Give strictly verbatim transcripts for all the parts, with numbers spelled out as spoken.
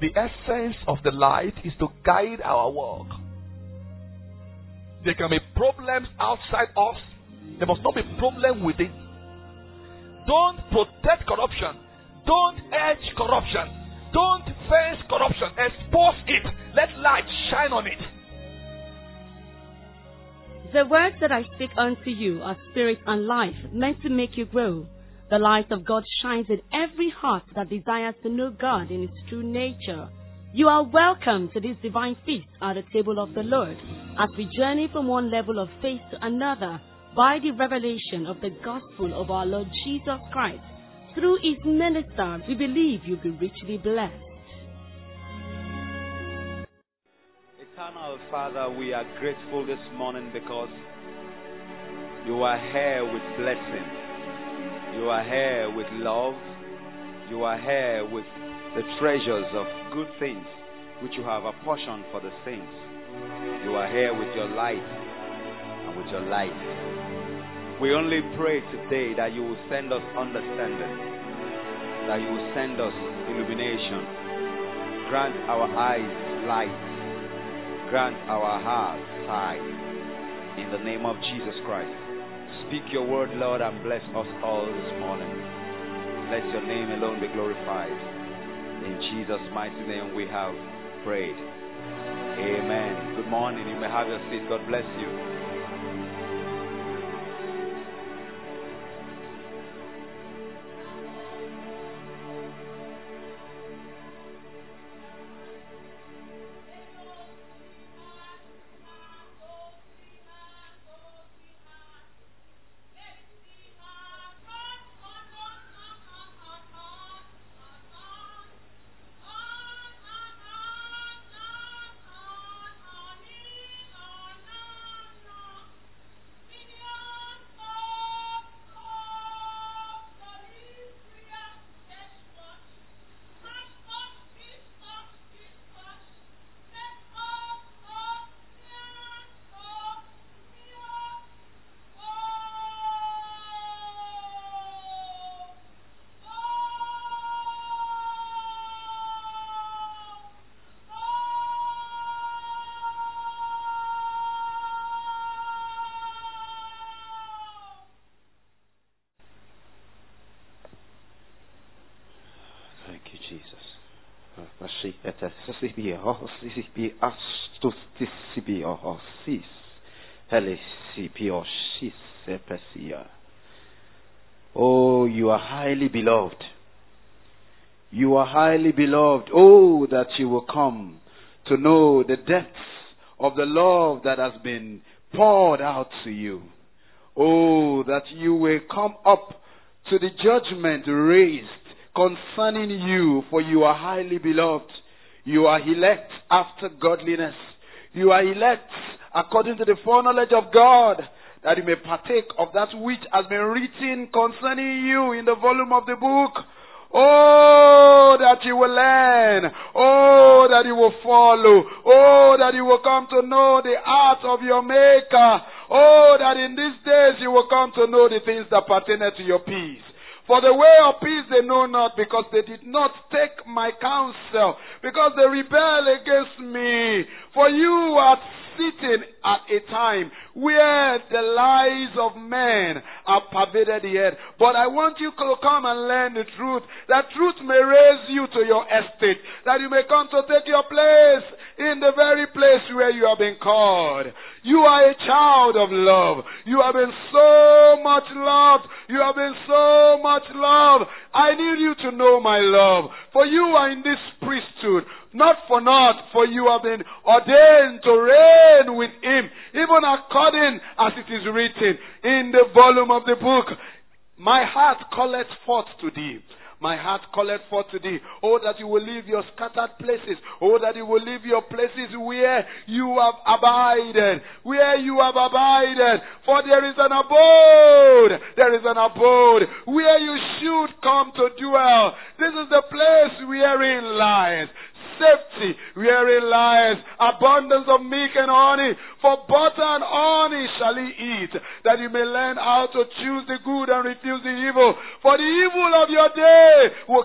The essence of the light is to guide our walk. There can be problems outside us. There must not be problem within. Don't protect corruption. Don't edge corruption. Don't face corruption. Expose it. Let light shine on it. The words that I speak unto you are spirit and life, meant to make you grow. The light of God shines in every heart that desires to know God in its true nature. You are welcome to this divine feast at the table of the Lord, as we journey from one level of faith to another by the revelation of the gospel of our Lord Jesus Christ. Through his minister, we believe you'll be richly blessed. Eternal Father, we are grateful this morning because you are here with blessing. You are here with love. You are here with the treasures of good things which you have apportioned for the saints. You are here with your light and with your light. We only pray today that you will send us understanding, that you will send us illumination, grant our eyes light, grant our hearts sight, in the name of Jesus Christ. Speak your word, Lord, and bless us all this morning. Let your name alone be glorified. In Jesus' mighty name we have prayed. Amen. Good morning. You may have your seat. God bless you. Oh, you are highly beloved. You are highly beloved. Oh, that you will come to know the depths of the love that has been poured out to you. Oh, that you will come up to the judgment raised concerning you, for you are highly beloved. You are elect after godliness. You are elect according to the foreknowledge of God, that you may partake of that which has been written concerning you in the volume of the book. Oh, that you will learn. Oh, that you will follow. Oh, that you will come to know the art of your Maker. Oh, that in these days you will come to know the things that pertain to your peace. For the way of peace they know not, because they did not take my counsel, because they rebel against me. For you are sitting at a time where the lies of men have pervaded the earth. But I want you to come and learn the truth, that truth may raise you to your estate, that you may come to take your place in the very place where you have been called. You are a child of love. You have been so much loved. You have been so much loved. I need you to know my love. For you are in this priesthood, not for naught, for you have been ordained to reign with him, even according as it is written in the volume of the book. My heart calleth forth to thee. My heart calleth forth to thee. Oh, that you will leave your scattered places. Oh, that you will leave your places where you have abided. Where you have abided. For there is an abode. There is an abode where you should come to dwell. This is the place wherein lies safety, wherein lies abundance of milk and honey. For butter and honey shall he eat, that you may learn how to choose the good and refuse the evil. For the evil of your day will catch up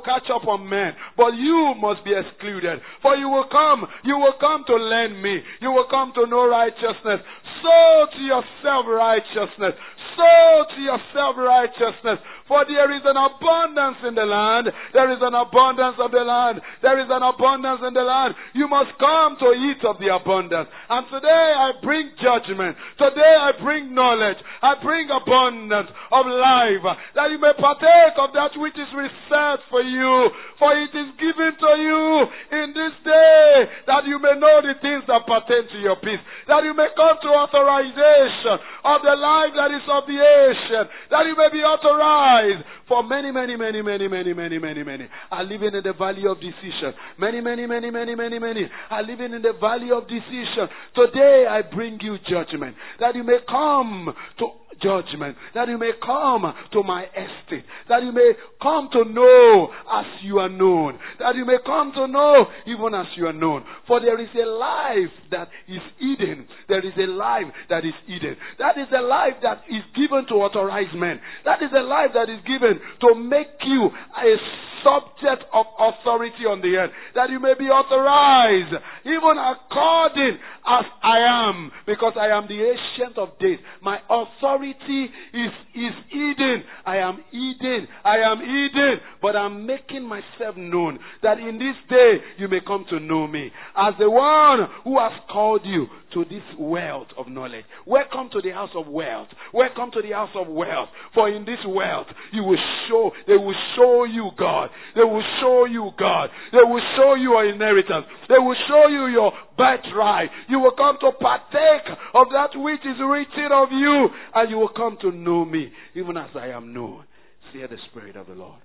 from men, but you must be excluded. For you will come, you will come to learn me. You will come to know righteousness. Sow to yourself righteousness. Sow to yourself righteousness. For there is an abundance in the land. There is an abundance of the land. There is an abundance in the land. You must come to eat of the abundance. And today I bring judgment. Today I bring knowledge. I bring abundance of life. That you may partake of that which is reserved for you. For it is given to you in this day, that you may know the things that pertain to your peace. That you may come to authorization of the life that is of the ancient. That you may be authorized. For many, many, many, many, many, many, many, many are living in the valley of decision. Many, many, many, many, many, many are living in the valley of decision. Today I bring you judgment, that you may come to judgment, that you may come to my estate, that you may come to know as you are known, that you may come to know even as you are known. For there is a life that is hidden. There is a life that is hidden. That is a life that is given to authorize men. That is a life that is given to make you a subject of authority on the earth, that you may be authorized even according as I am, because I am the ancient of days. My authority is is hidden. I am hidden. I am hidden, but I'm making myself known, that in this day you may come to know me as the one who has called you to this wealth of knowledge. Welcome to the house of wealth. Welcome to the house of wealth. For in this wealth you will show, they will show you God. They will show you God. They will show you your inheritance. They will show you your birthright. You will come to partake of that which is written of you, and you will come to know me, even as I am known. Say the Spirit of the Lord.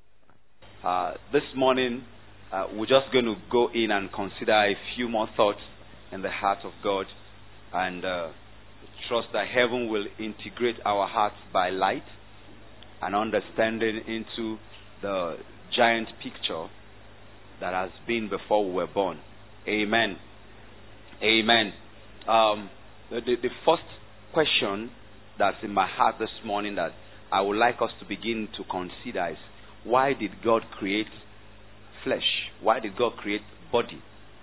Uh, this morning, uh, we're just going to go in and consider a few more thoughts in the heart of God, and uh, trust that heaven will integrate our hearts by light and understanding into the giant picture that has been before we were born. Amen. Amen. Um, the, the, the first question that's in my heart this morning that I would like us to begin to consider is, why did God create flesh? Why did God create body?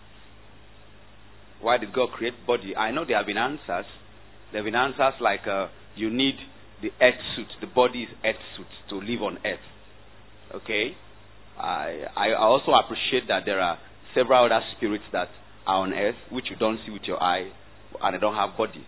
Why did God create body? I know there have been answers. There have been answers like uh, you need the earth suit. The body is earth suit to live on earth. Okay? I, I also appreciate that there are several other spirits that are on earth which you don't see with your eye and they don't have body.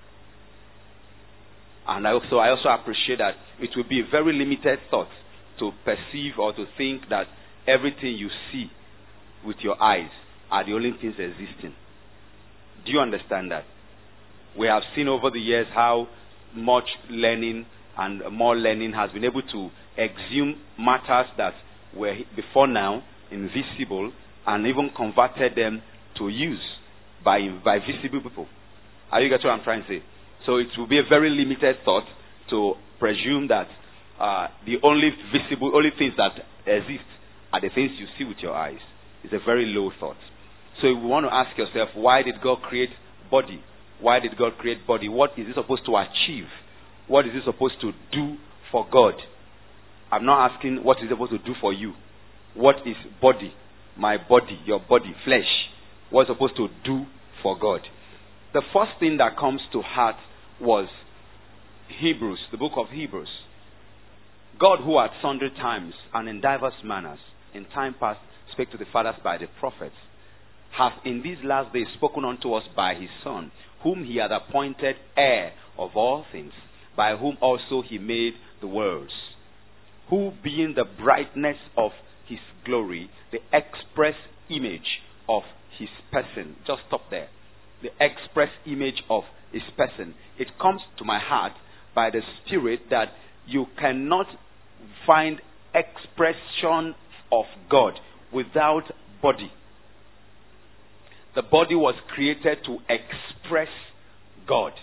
And I also, I also appreciate that it will be a very limited thought to perceive or to think that everything you see with your eyes are the only things existing. Do you understand that? We have seen over the years how much learning and more learning has been able to exhume matters that were before now invisible and even converted them to use by, by visible people. Are you getting what I'm trying to say? So it will be a very limited thought to presume that uh, the only visible, only things that exist are the things you see with your eyes. It's a very low thought. So you want to ask yourself, why did God create body? Why did God create body? What is it supposed to achieve? What is it supposed to do for God? I'm not asking what is it supposed to do for you. What is body? My body, your body, flesh. What is it supposed to do for God? The first thing that comes to heart was Hebrews, the book of Hebrews. God, who at sundry times and in diverse manners in time past spake to the fathers by the prophets, hath in these last days spoken unto us by his Son, whom he hath appointed heir of all things, by whom also he made the worlds, who being the brightness of his glory, the express image of his person. Just stop there. The express image of his person. It comes to my heart by the Spirit that you cannot find expression of God without body. The body was created to express God.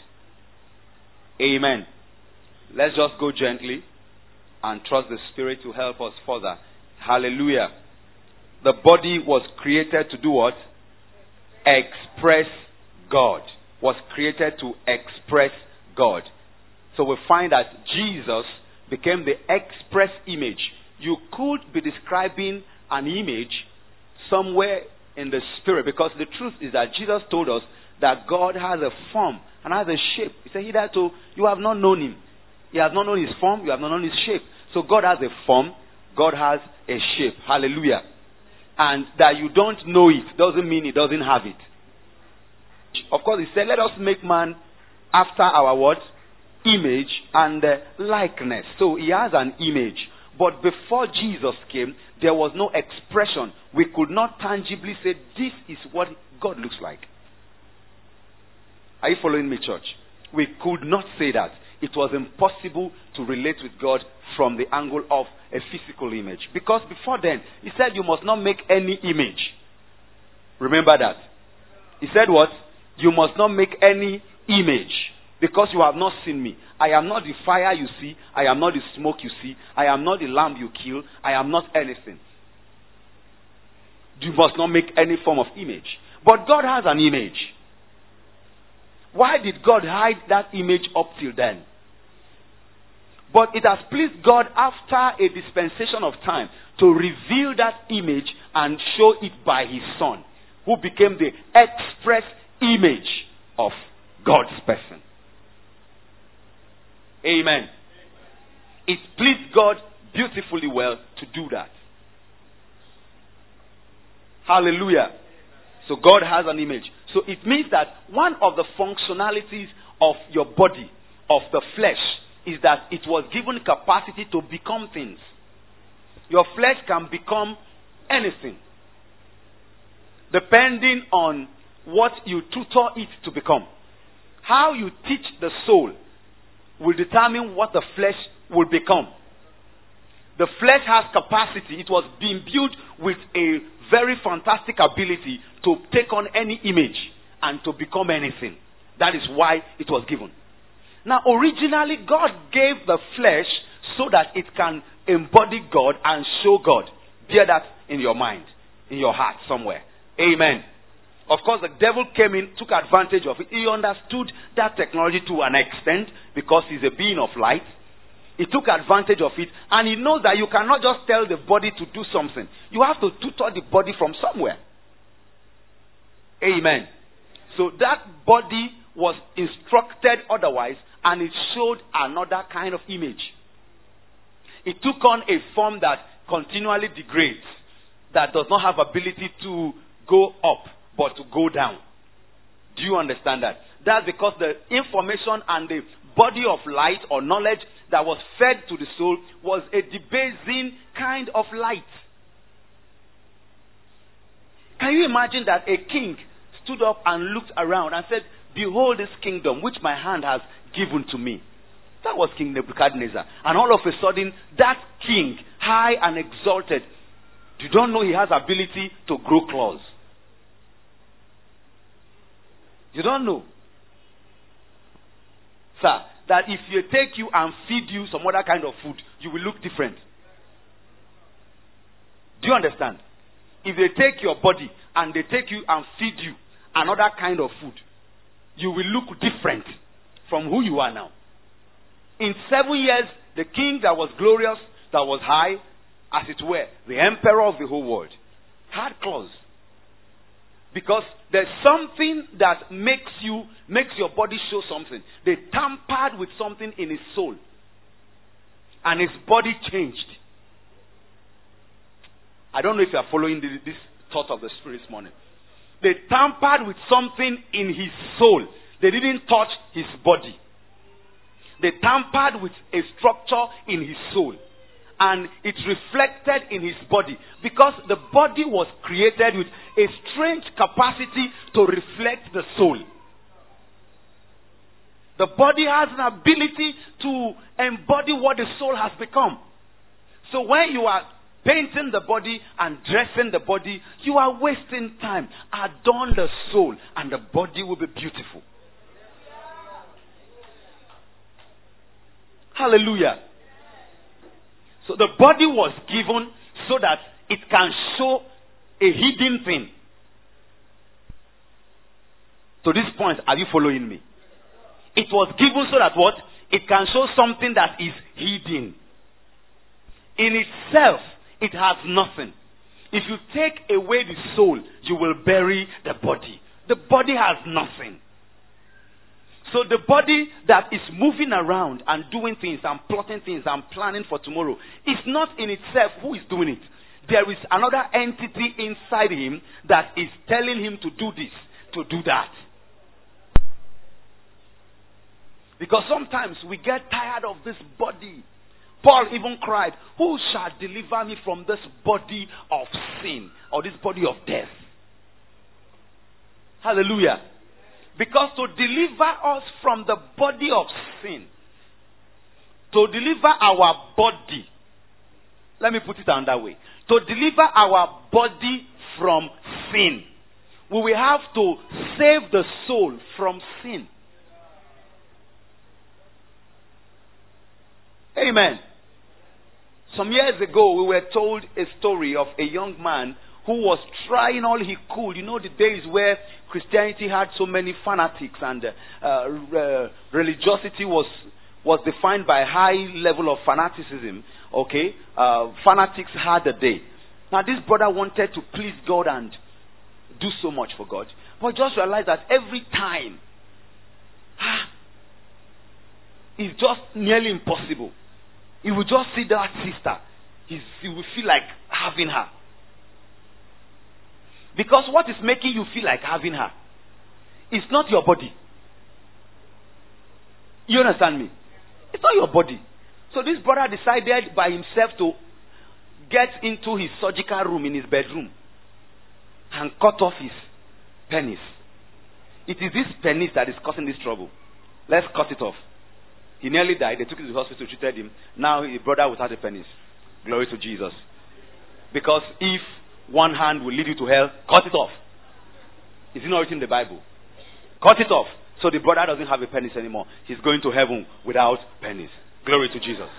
Amen. Let's just go gently and trust the Spirit to help us further. Hallelujah. The body was created to do what? Express God. Was created to express God. So we find that Jesus became the express image. You could be describing an image somewhere in the spirit, because the truth is that Jesus told us that God has a form and has a shape. He said, hitherto you have not known him. You have not known his form, you have not known his shape. So God has a form, God has a shape. Hallelujah. And that you don't know it doesn't mean he doesn't have it. Of course, he said, let us make man after our what? Image and uh, likeness. So he has an image. But before Jesus came, there was no expression. We could not tangibly say, this is what God looks like. Are you following me, church? We could not say that. It was impossible to relate with God from the angle of a physical image. Because before then, he said you must not make any image. Remember that. He said what? You must not make any image. Because you have not seen me. I am not the fire you see. I am not the smoke you see. I am not the lamb you kill. I am not anything. You must not make any form of image. But God has an image. Why did God hide that image up till then? But it has pleased God after a dispensation of time to reveal that image and show it by his Son, who became the express image of God's person. Amen. It pleased God beautifully well to do that. Hallelujah. So God has an image. So it means that one of the functionalities of your body, of the flesh, is that it was given capacity to become things. Your flesh can become anything, depending on what you tutor it to become. How you teach the soul will determine what the flesh will become. The flesh has capacity. It was being built with a very fantastic ability to take on any image and to become anything. That is why it was given. Now, originally, God gave the flesh so that it can embody God and show God. Bear that in your mind, in your heart somewhere. Amen. Of course, the devil came in, took advantage of it. He understood that technology to an extent because he's a being of light. He took advantage of it, and he knows that you cannot just tell the body to do something. You have to tutor the body from somewhere. Amen. So that body was instructed otherwise, and it showed another kind of image. It took on a form that continually degrades, that does not have ability to go up, but to go down. Do you understand that? That's because the information and the body of light or knowledge that was fed to the soul was a debasing kind of light. Can you imagine that a king stood up and looked around and said, behold this kingdom which my hand has given to me? That was King Nebuchadnezzar. And all of a sudden, that king, high and exalted, you don't know he has ability to grow claws. You don't know. Sir, that if you take you and feed you some other kind of food, you will look different. Do you understand? If they take your body and they take you and feed you another kind of food, you will look different from who you are now. In seven years, the king that was glorious, that was high, as it were, the emperor of the whole world, had claws. Because there's something that makes you, makes your body show something. They tampered with something in his soul. And his body changed. I don't know if you are following this, this thought of the Spirit this morning. They tampered with something in his soul. They didn't touch his body. They tampered with a structure in his soul. And it reflected in his body. Because the body was created with a strange capacity to reflect the soul. The body has an ability to embody what the soul has become. So when you are painting the body and dressing the body, you are wasting time. Adorn the soul and the body will be beautiful. Hallelujah. So the body was given so that it can show a hidden thing. To this point, are you following me? It was given so that what? It can show something that is hidden. In itself, it has nothing. If you take away the soul, you will bury the body. The body has nothing. So the body that is moving around and doing things and plotting things and planning for tomorrow is not in itself who is doing it. There is another entity inside him that is telling him to do this, to do that. Because sometimes we get tired of this body. Paul even cried, who shall deliver me from this body of sin or this body of death? Hallelujah. Because to deliver us from the body of sin, to deliver our body, let me put it another way, to deliver our body from sin, we will have to save the soul from sin. Amen. Some years ago, we were told a story of a young man who was trying all he could. You know, the days where Christianity had so many fanatics and uh, uh, religiosity was was defined by high level of fanaticism. Okay, uh, fanatics had a day. Now, this brother wanted to please God and do so much for God, but just realized that every time, ah, it's just nearly impossible. He will just see that sister. He's, he will feel like having her. Because what is making you feel like having her is not your body. You understand me? It's not your body. So this brother decided by himself to get into his surgical room in his bedroom and cut off his penis. It is this penis that is causing this trouble. Let's cut it off. He nearly died. They took him to the hospital, treated him. Now his brother without a penis. Glory to Jesus. Because if one hand will lead you to hell, cut it off. Is it not written in the Bible? Cut it off. So the brother doesn't have a penis anymore. He's going to heaven without penis. Glory to Jesus.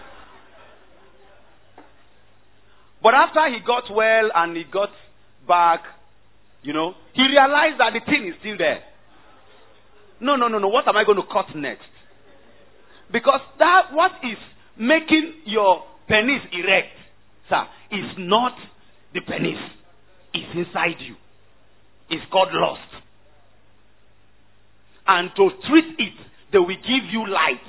But after he got well and he got back, you know, he realized that the thing is still there. No, no, no, no. What am I going to cut next? Because that what is making your penis erect, sir, is not the penis. It's inside you. It's called lust. And to treat it, they will give you light.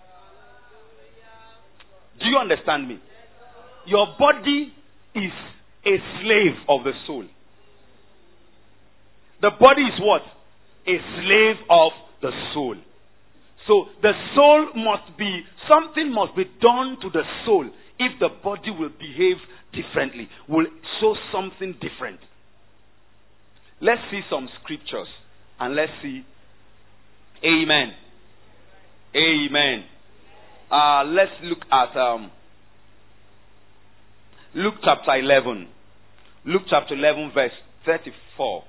Do you understand me? Your body is a slave of the soul. The body is what? A slave of the soul. So the soul must be, something must be done to the soul if the body will behave differently, will show something different. Let's see some scriptures and let's see. Amen. Amen. Uh, let's look at um, Luke chapter eleven. Luke chapter eleven verse thirty-four.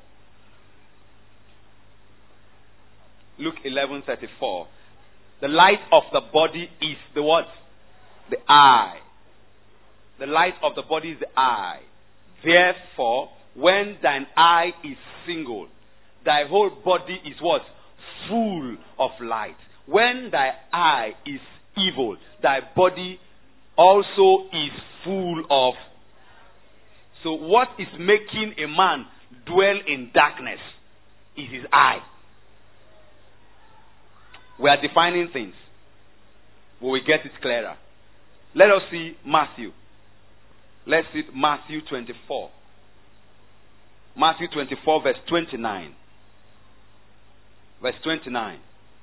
Luke eleven thirty-four. The light of the body is the what? The eye. The light of the body is the eye. Therefore, when thine eye is single, thy whole body is what? Full of light. When thy eye is evil, thy body also is full of. So what is making a man dwell in darkness is his eye. We are defining things. We will get it clearer. Let us see Matthew. Let's see Matthew twenty-four. Matthew twenty-four verse twenty-nine. Verse twenty-nine.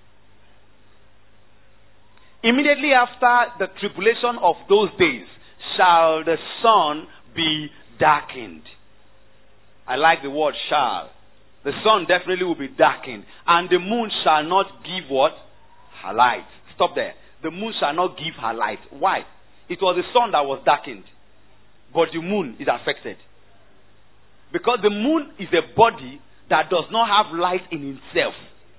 Immediately after the tribulation of those days shall the sun be darkened. I like the word shall. The sun definitely will be darkened. And the moon shall not give what? Her light. Stop there. The moon shall not give her light. Why? It was the sun that was darkened. But the moon is affected. Because the moon is a body that does not have light in itself.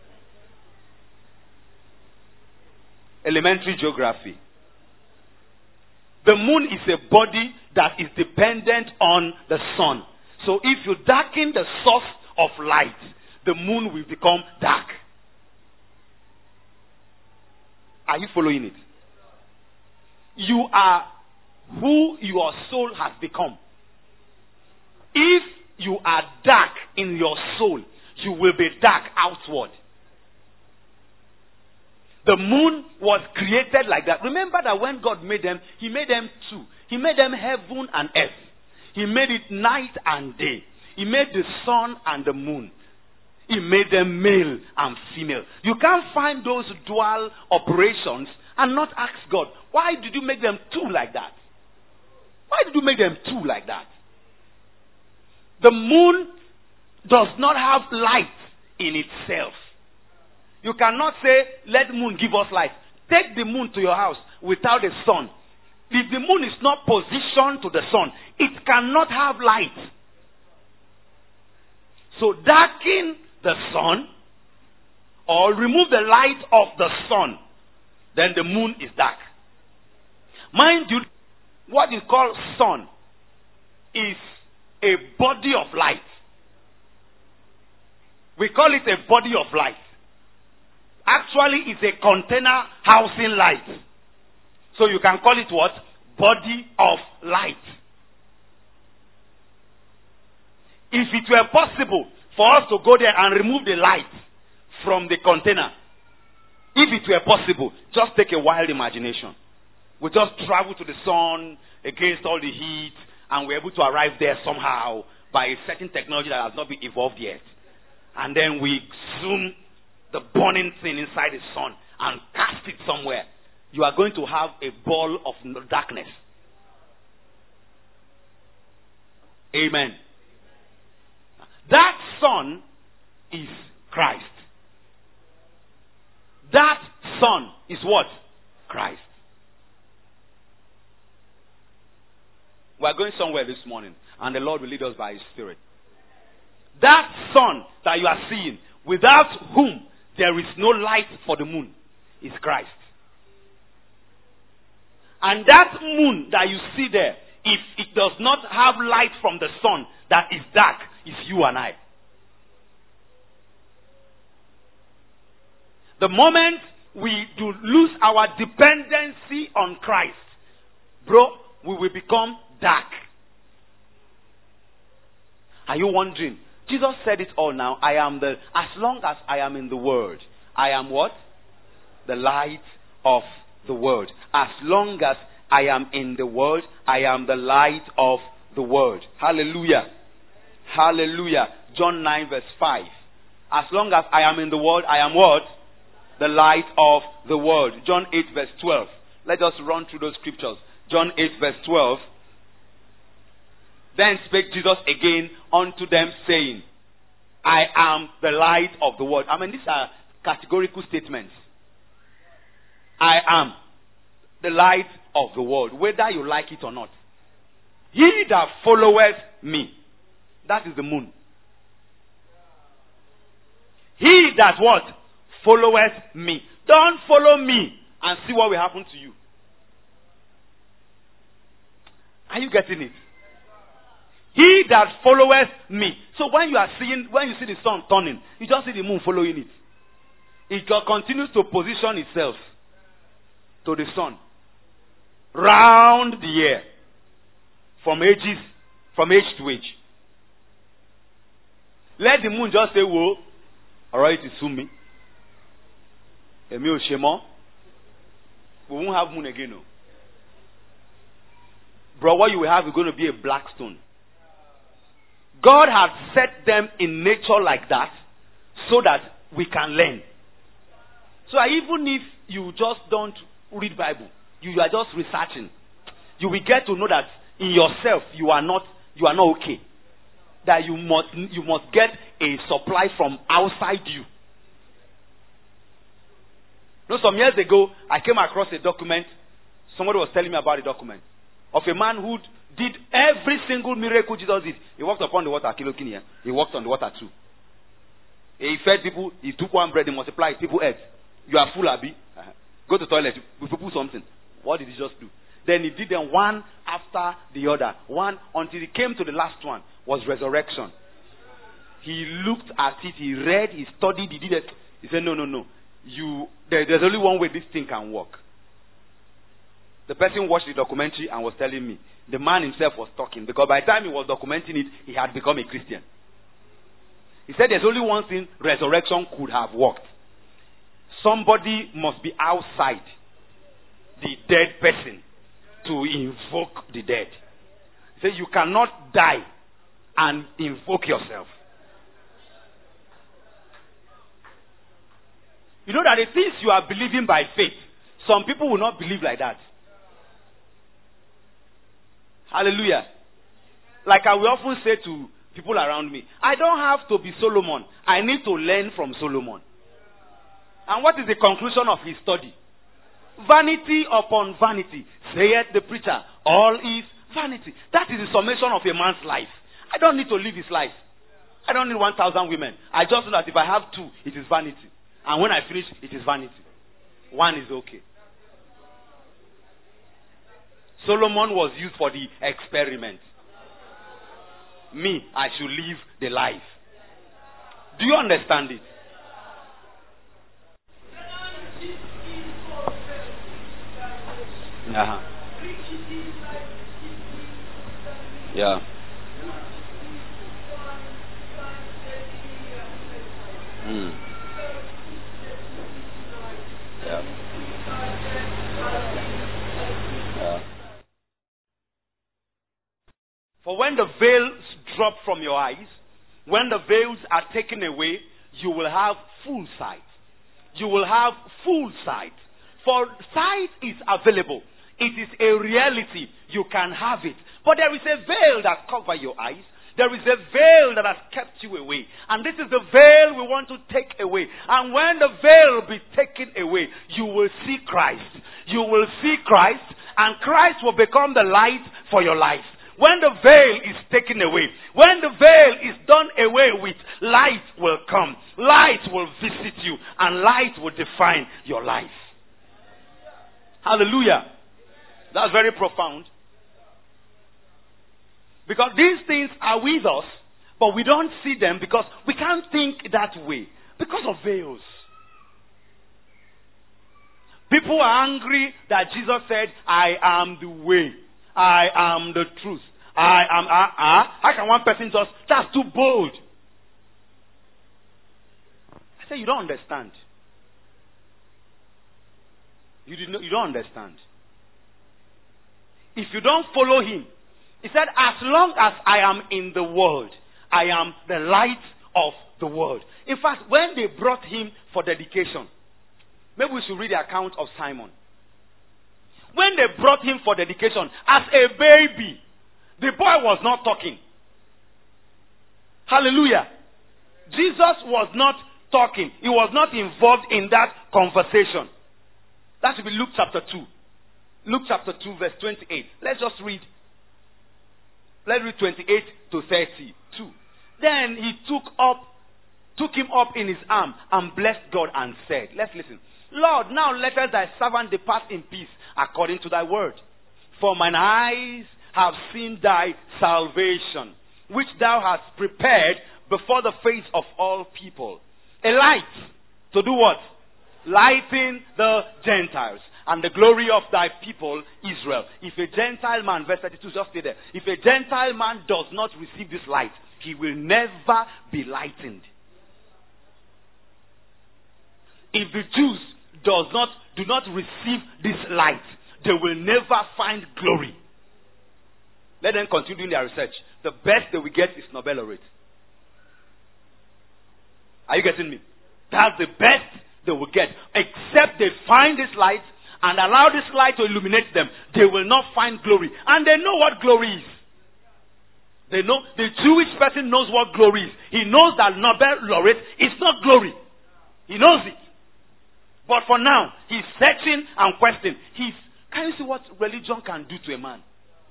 Elementary geography. The moon is a body that is dependent on the sun. So if you darken the source of light, the moon will become dark. Are you following it? You are who your soul has become. If you are dark in your soul, you will be dark outward. The moon was created like that. Remember that when God made them, He made them two. He made them heaven and earth. He made it night and day. He made the sun and the moon. He made them male and female. You can't find those dual operations and not ask God, why did you make them two like that? Why did you make them two like that? The moon does not have light in itself. You cannot say, let the moon give us light. Take the moon to your house without the sun. If the moon is not positioned to the sun, it cannot have light. So darken the sun or remove the light of the sun, then the moon is dark. Mind you, what is called sun is a body of light. We call it a body of light. Actually, it's a container housing light. So you can call it what? Body of light. If it were possible for us to go there and remove the light from the container, if it were possible, just take a wild imagination. We just travel to the sun against all the heat, and we're able to arrive there somehow by a certain technology that has not been evolved yet. And then we zoom the burning thing inside the sun and cast it somewhere. You are going to have a ball of darkness. Amen. That sun is Christ. That sun is what? Christ. We are going somewhere this morning, and the Lord will lead us by His Spirit. That sun that you are seeing, without whom there is no light for the moon, is Christ. And that moon that you see there, if it does not have light from the sun that is dark, is you and I. The moment we do lose our dependency on Christ, bro, we will become dark. Are you wondering? Jesus said it all now. I am the, as long as I am in the world, I am what? The light of the world. As long as I am in the world, I am the light of the world. Hallelujah. Hallelujah. John nine verse five. As long as I am in the world, I am what? The light of the world. John eight verse twelve. Let us run through those scriptures. John eight verse twelve. Then spake Jesus again unto them, saying, I am the light of the world. I mean, these are categorical statements. I am the light of the world, whether you like it or not. He that followeth me, that is the moon. He that what? Followeth me. Don't follow me and see what will happen to you. Are you getting it? He that followeth me. So when you are seeing, when you see the sun turning, you just see the moon following it. It continues to position itself to the sun round the year, from ages, from age to age. Let the moon just say, whoa, alright, it's soon me. Emil Shema. We won't have moon again, no. Bro, what you will have is going to be a black stone. God has set them in nature like that so that we can learn. So even if you just don't read Bible, you are just researching, you will get to know that in yourself you are not you are not okay. That you must you must get a supply from outside you. You know, some years ago I came across a document. Somebody was telling me about a document of a man who did every single miracle Jesus did. He walked upon the water, he walked on the water too. He fed people, he took one bread, he multiplied, people ate. You are full, Abi. Uh-huh. Go to the toilet, we put something. What did he just do? Then he did them one after the other. One until he came to the last one, was resurrection. He looked at it, he read, he studied, he did it. He said, no, no, no. You, there, there's only one way this thing can work. The person watched the documentary and was telling me, The man himself was talking, because by the time he was documenting it, he had become a Christian. He said there's only one thing resurrection could have worked. Somebody must be outside the dead person to invoke the dead. He said you cannot die and invoke yourself. You know that the things you are believing by faith, some people will not believe like that. Hallelujah. Like I will often say to people around me, I don't have to be Solomon. I need to learn from Solomon. And what is the conclusion of his study? Vanity upon vanity, saith the preacher. All is vanity. That is the summation of a man's life. I don't need to live his life. I don't need one thousand women. I just know that if I have two, it is vanity. And when I finish, it is vanity. One is okay. Solomon was used for the experiment. Me, I should live the life. Do you understand it? Uh-huh. Yeah. Mm. Yeah. Yeah. For when the veils drop from your eyes, when the veils are taken away, you will have full sight. You will have full sight. For sight is available. It is a reality. You can have it. But there is a veil that covers your eyes. There is a veil that has kept you away. And this is the veil we want to take away. And when the veil be taken away, you will see Christ. You will see Christ, and Christ will become the light for your life. When the veil is taken away, when the veil is done away with, light will come. Light will visit you, and light will define your life. Hallelujah. That's very profound. Because these things are with us, but we don't see them because we can't think that way. Because of veils. People are angry that Jesus said, I am the way. I am the truth. I am, ah, uh, ah. Uh, how can one person just, that's too bold. I say, you don't understand. You, did not, you don't understand. If you don't follow him, he said, as long as I am in the world, I am the light of the world. In fact, when they brought him for dedication, maybe we should read the account of Simon. When they brought him for dedication, as a baby, the boy was not talking. Hallelujah. Jesus was not talking. He was not involved in that conversation. That should be Luke chapter two. Luke chapter two, verse twenty-eight. Let's just read. Let's read twenty-eight to thirty-two. Then he took up, took him up in his arm and blessed God and said, let's listen. Lord, now lettest thy servant depart in peace according to thy word. For mine eyes have seen thy salvation, which thou hast prepared before the face of all people. A light to do what? Lighten the Gentiles and the glory of thy people Israel. If a Gentile man, verse thirty-two, just stay there. If a Gentile man does not receive this light, he will never be lightened. If the Jews does not do not receive this light, they will never find glory. Let them continue doing their research. The best they will get is Nobel laureate. Are you getting me? That's the best they will get. Except they find this light and allow this light to illuminate them, they will not find glory. And they know what glory is. They know, the Jewish person knows what glory is. He knows that Nobel laureate is not glory. He knows it. But for now, he's searching and questioning. He's, can you see what religion can do to a man?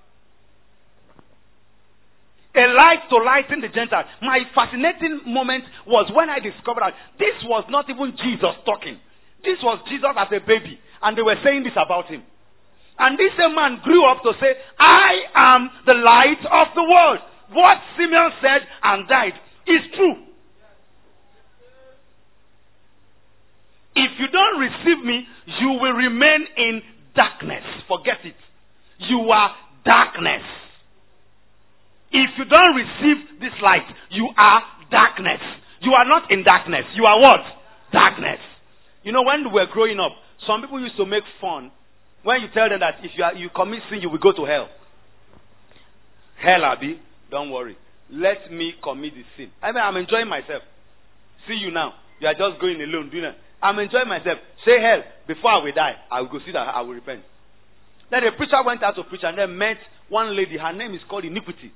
A light to lighten the Gentiles. My fascinating moment was when I discovered that this was not even Jesus talking. This was Jesus as a baby. And they were saying this about him. And this man grew up to say, I am the light of the world. What Simeon said and died is true. If you don't receive me, you will remain in darkness. Forget it. You are darkness. If you don't receive this light, you are darkness. You are not in darkness. You are what? Darkness. You know, when we were growing up, some people used to make fun when you tell them that if you, are, you commit sin, you will go to hell. Hell, Abi, don't worry. Let me commit the sin. I mean, I'm enjoying myself. See you now. You are just going alone doing it. I'm enjoying myself. Say hell. Before I will die, I will go see that I will repent. Then the preacher went out to preach and then met one lady. Her name is called Iniquity.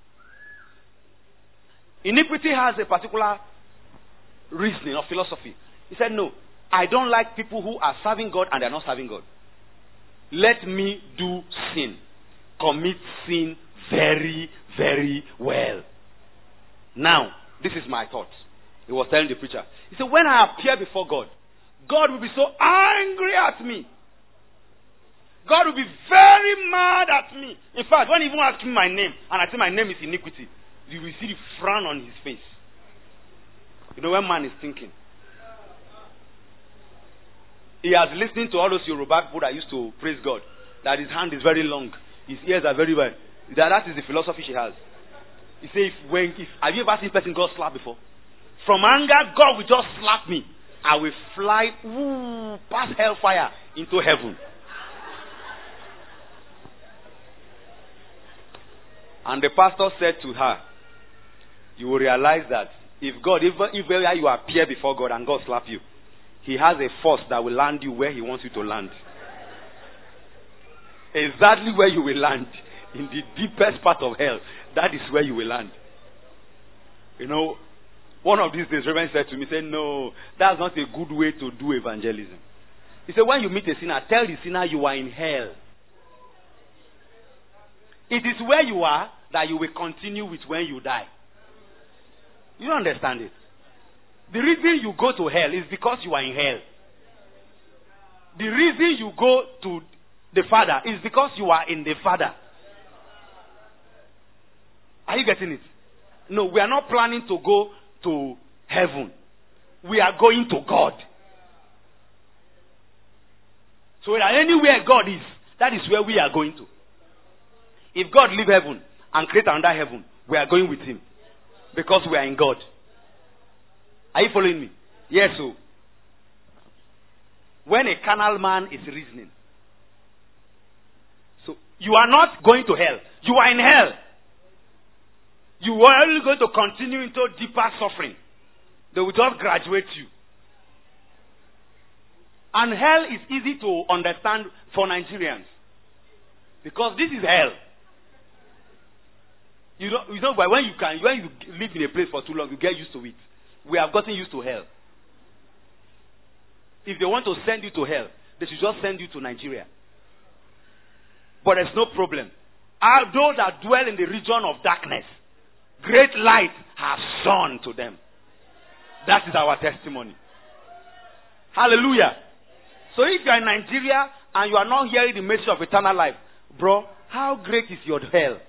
Iniquity has a particular reasoning or philosophy. He said, no, I don't like people who are serving God and they are not serving God. Let me do sin. Commit sin very, very well. Now, this is my thought. He was telling the preacher. He said, when I appear before God, God will be so angry at me. God will be very mad at me. In fact, when he even asks me my name, and I say my name is Iniquity, you will see the frown on his face. You know, when man is thinking. He has listened to all those Yoruba people that used to praise God, that his hand is very long, his ears are very wide. That, that is the philosophy she has. He says, if, when, if, have you ever seen a person God slap before? From anger, God will just slap me. I will fly ooh, past hellfire into heaven. And the pastor said to her, you will realize that if God, even if you appear before God and God slap you, he has a force that will land you where he wants you to land. Exactly where you will land. In the deepest part of hell. That is where you will land. You know, one of these days, Reverend said to me, said, no, that's not a good way to do evangelism. He said, when you meet a sinner, tell the sinner you are in hell. It is where you are that you will continue with when you die. You don't understand it. The reason you go to hell is because you are in hell. The reason you go to the Father is because you are in the Father. Are you getting it? No, we are not planning to go to heaven. We are going to God. So that anywhere God is, that is where we are going to. If God leave heaven and create another heaven, we are going with him. Because we are in God. Are you following me? Yes, so. When a carnal man is reasoning. So, you are not going to hell. You are in hell. You are only going to continue into deeper suffering. They will just graduate you. And hell is easy to understand for Nigerians. Because this is hell. You know, you know when you can, when you live in a place for too long, you get used to it. We have gotten used to hell. If they want to send you to hell, they should just send you to Nigeria. But there's no problem. Are those that dwell in the region of darkness, great light has shone to them. That is our testimony. Hallelujah. So if you are in Nigeria and you are not hearing the message of eternal life, bro, how great is your hell?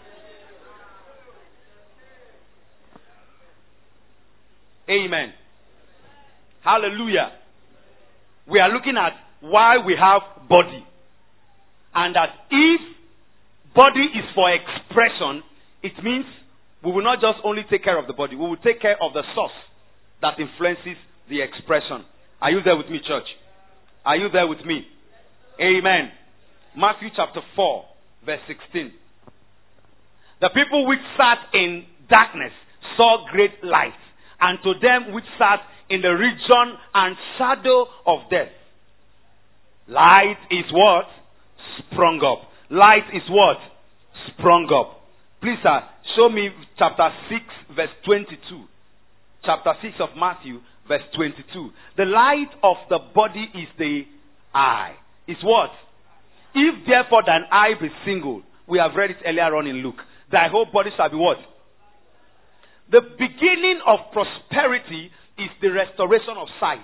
Amen. Hallelujah. We are looking at why we have body. And that if body is for expression, it means we will not just only take care of the body. We will take care of the source that influences the expression. Are you there with me, church? Are you there with me? Amen. Matthew chapter four, verse sixteen. The people which sat in darkness saw great light. And to them which sat in the region and shadow of death, light is what? Sprung up. Light is what? Sprung up. Please, sir, show me chapter six, verse twenty-two. Chapter six of Matthew, verse twenty-two. The light of the body is the eye. Is what? If therefore thine eye be single, we have read it earlier on in Luke, thy whole body shall be what? The beginning of prosperity is the restoration of sight.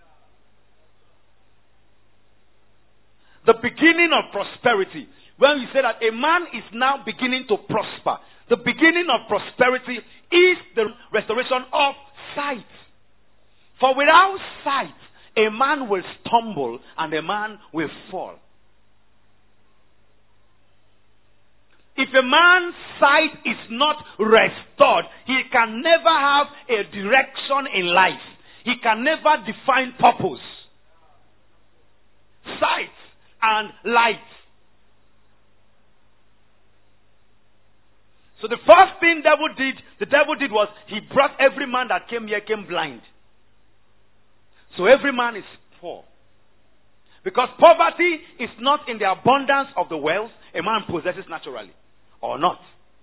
The beginning of prosperity. When we say that a man is now beginning to prosper, the beginning of prosperity is the restoration of sight. For without sight, a man will stumble and a man will fall. If a man's sight is not restored, he can never have a direction in life. He can never define purpose. Sight and light. So the first thing devil did, the devil did was he brought every man that came here came blind. So every man is poor. Because poverty is not in the abundance of the wealth a man possesses naturally. Or not.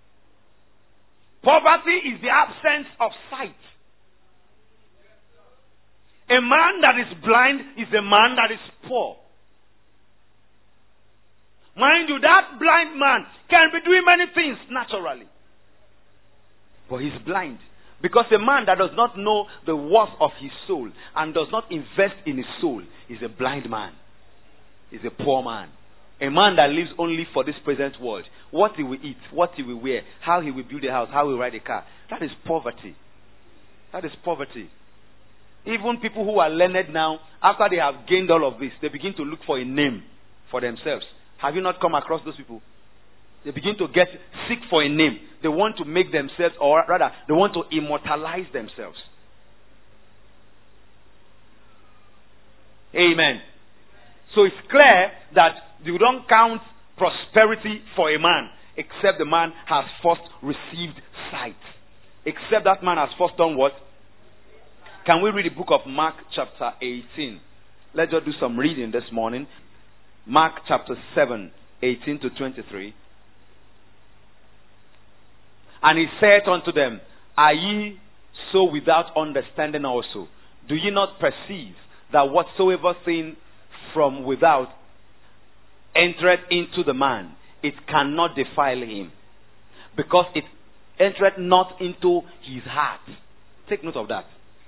Poverty is the absence of sight. A man that is blind is a man that is poor. Mind you, that blind man can be doing many things naturally. But he's blind. Because a man that does not know the worth of his soul and does not invest in his soul is a blind man. Is a poor man. A man that lives only for this present world. What he will eat, what he will wear, how he will build a house, how he will ride a car. That is poverty. That is poverty. Even people who are learned now, after they have gained all of this, they begin to look for a name for themselves. Have you not come across those people? They begin to get sick for a name. They want to make themselves, or rather, they want to immortalize themselves. Amen. So it's clear that you don't count prosperity for a man except the man has first received sight. Except that man has first done what? Can we read the book of Mark chapter eighteen? Let's just do some reading this morning. Mark chapter seven, eighteen to twenty-three. And he said unto them, Are ye so without understanding also? Do ye not perceive that whatsoever thing from without entereth into the man, it cannot defile him, because it entereth not into his heart? Take note of that.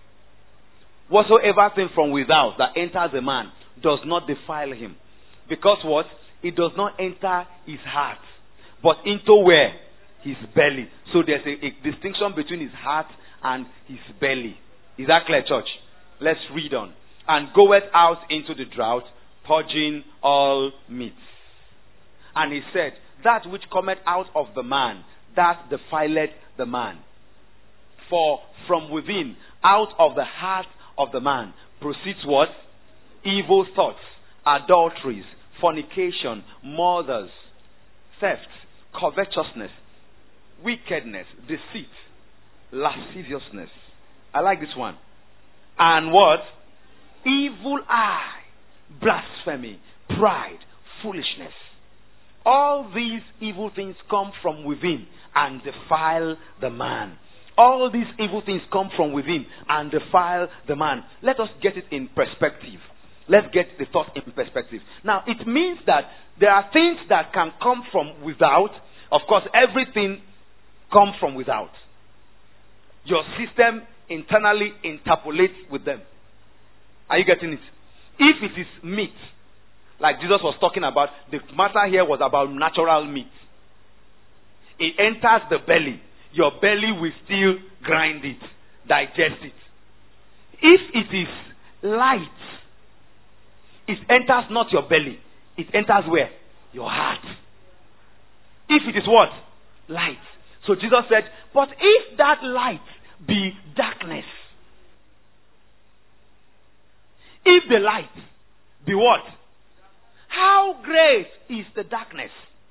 Whatsoever thing from without that enters a man does not defile him. Because what? It does not enter his heart, but into where? His belly. So there's a, a distinction between his heart and his belly. Is that clear, church? Let's read on. And goeth out into the drought, purging all meats. And he said, That which cometh out of the man, that defileth the man. For from within, out of the heart of the man, proceeds what? Evil thoughts, adulteries, fornication, murders, thefts, covetousness, wickedness, deceit, lasciviousness. I like this one. And what? Evil eye, blasphemy, pride, foolishness. All these evil things come from within and defile the man. All these evil things come from within and defile the man. Let us get it in perspective. Let's get the thought in perspective. Now, it means that there are things that can come from without. Of course, everything comes from without. Your system internally interpolates with them. Are you getting it? If it is meat, like Jesus was talking about, the matter here was about natural meat. It enters the belly. Your belly will still grind it, digest it. If it is light, it enters not your belly. It enters where? Your heart. If it is what? Light. So Jesus said, but if that light be darkness, if the light be what? How great is the darkness?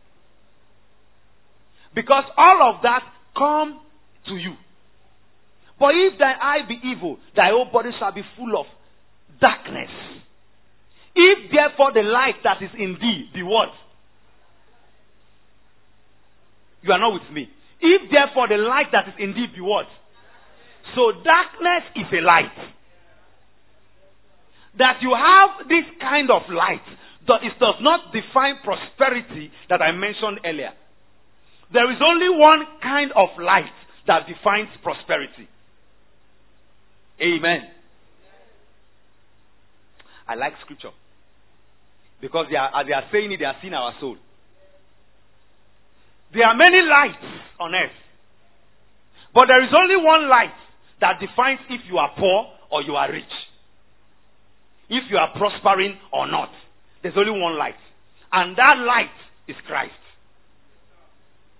Because all of that come to you. But if thy eye be evil, thy whole body shall be full of darkness. If therefore the light that is in thee be what? You are not with me. If therefore the light that is in thee be what? So darkness is a light. That you have this kind of light, that it does not define prosperity that I mentioned earlier. There is only one kind of light that defines prosperity. Amen. I like scripture. Because they are, as they are saying it, they are seeing our soul. There are many lights on earth. But there is only one light that defines if you are poor or you are rich. If you are prospering or not. There's only one light. And that light is Christ.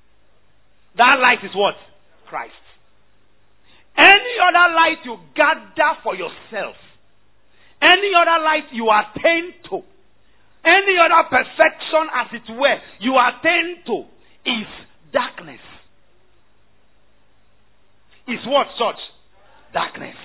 That light is what? Christ. Any other light you gather for yourself, any other light you attain to, any other perfection as it were you attain to is darkness. Is what, church? Darkness.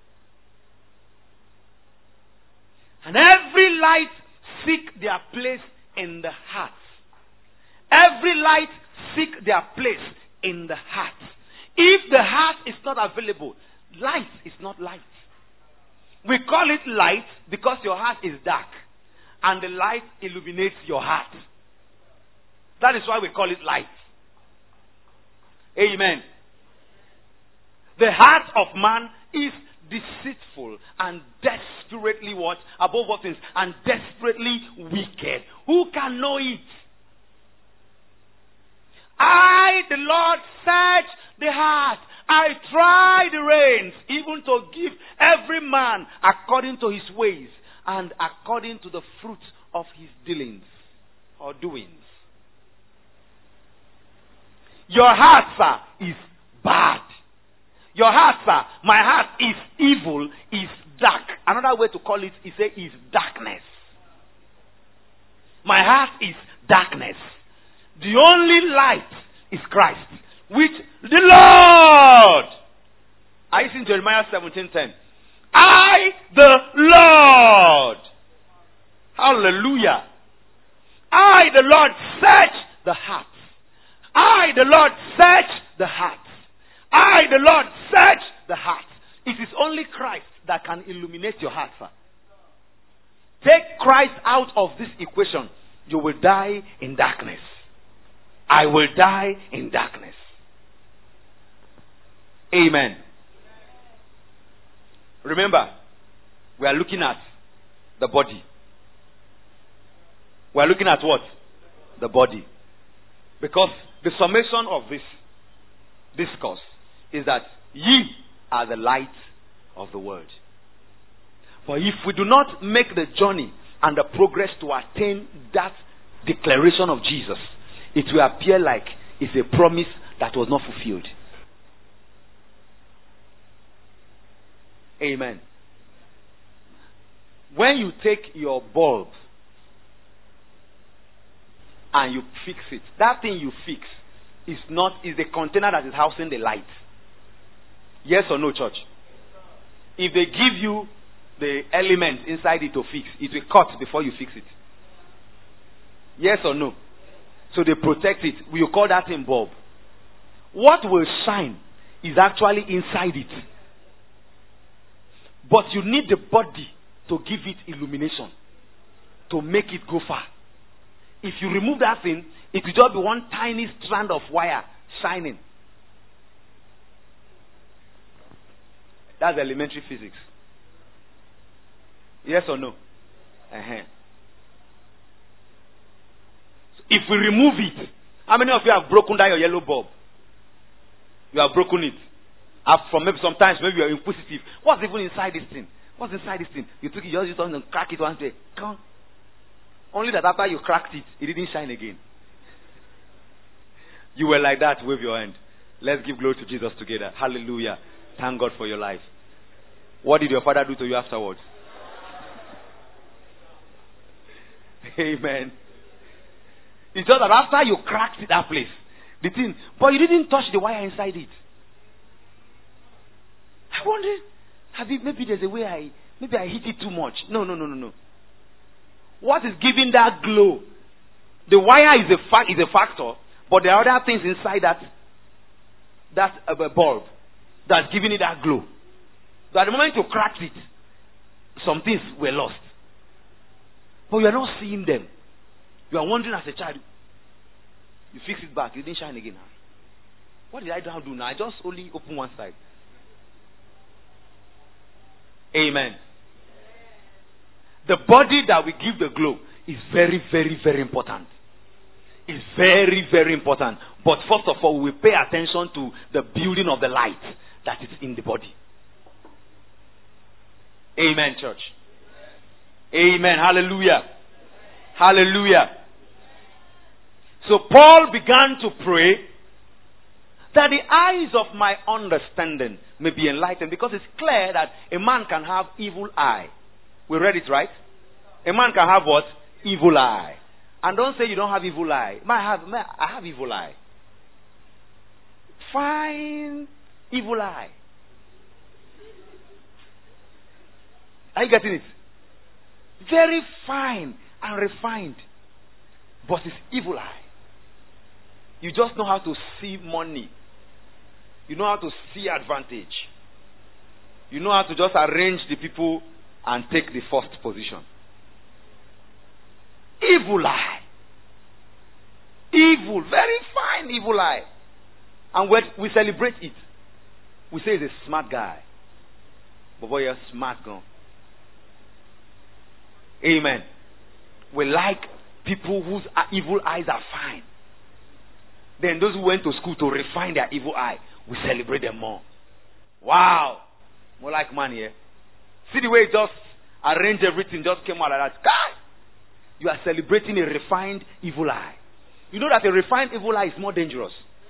And every light seek their place in the heart. Every light seek their place in the heart. If the heart is not available, light is not light. We call it light because your heart is dark. And the light illuminates your heart. That is why we call it light. Amen. The heart of man is deceitful and desperately what? Above all things. And desperately wicked. Who can know it? I, the Lord, search the heart. I try the reins, even to give every man according to his ways and according to the fruit of his dealings or doings. Your heart, sir, is bad. Your heart, sir, my heart is evil, is dark. Another way to call it is say is darkness. My heart is darkness. The only light is Christ, which the Lord. I see Jeremiah seventeen ten. I, the Lord. Hallelujah. I, the Lord, search the heart. I, the Lord, search the heart. I, the Lord, search the heart. It is only Christ that can illuminate your heart, sir. Take Christ out of this equation, you will die in darkness. I will die in darkness. Amen. Remember, we are looking at the body. We are looking at what? The body. Because the summation of this discourse is that ye are the light of the world. For if we do not make the journey and the progress to attain that declaration of Jesus, it will appear like it's a promise that was not fulfilled. Amen. When you take your bulb and you fix it, that thing you fix is not is the container that is housing the light. Yes or no, church? If they give you the element inside it to fix, it will cut before you fix it. Yes or no? So they protect it. We call that thing bulb. What will shine is actually inside it. But you need the body to give it illumination, to make it go far. If you remove that thing, it will just be one tiny strand of wire shining. That's elementary physics. Yes or no? Uh-huh. So if we remove it, how many of you have broken down your yellow bulb? You have broken it. From maybe sometimes maybe you are inquisitive. What's even inside this thing? What's inside this thing? You took it, you just used to crack it once day. Come on. Only that after you cracked it, it didn't shine again. You were like that, wave your hand. Let's give glory to Jesus together. Hallelujah. Thank God for your life. What did your father do to you afterwards? Amen. It's just that after you cracked it, that place, the thing, but you didn't touch the wire inside it. I wonder, have you, maybe there's a way I, maybe I hit it too much. No, no, no, no, no. What is giving that glow? The wire is a fact, is a factor, but there are other things inside that, that uh, bulb that's giving it that glow. So at the moment you cracked it, some things were lost. But you are not seeing them. You are wondering as a child, you fix it back, it didn't shine again. What did I do now? I just only open one side. Amen. The body that we give the glow is very, very, very important. It's very, very important. But first of all, we pay attention to the building of the light that is in the body. Amen, church. Amen. Hallelujah. Hallelujah. So Paul began to pray That the eyes of my understanding may be enlightened, because it's clear that a man can have evil eye. We read it, right? A man can have what? Evil eye. And don't say you don't have evil eye. May I have, may I have evil eye. Fine evil eye. Are you getting it? Very fine and refined. But it's evil eye. You just know how to see money. You know how to see advantage. You know how to just arrange the people and take the first position. Evil eye. Evil, very fine evil eye. And when we celebrate it, we say he's a smart guy. But boy, you're a smart girl. Amen. We like people whose evil eyes are fine. Then those who went to school to refine their evil eye, we celebrate them more. Wow. More like man here. See the way it just arranged everything, just came out like that. God! You are celebrating a refined evil eye. You know that a refined evil eye is more dangerous.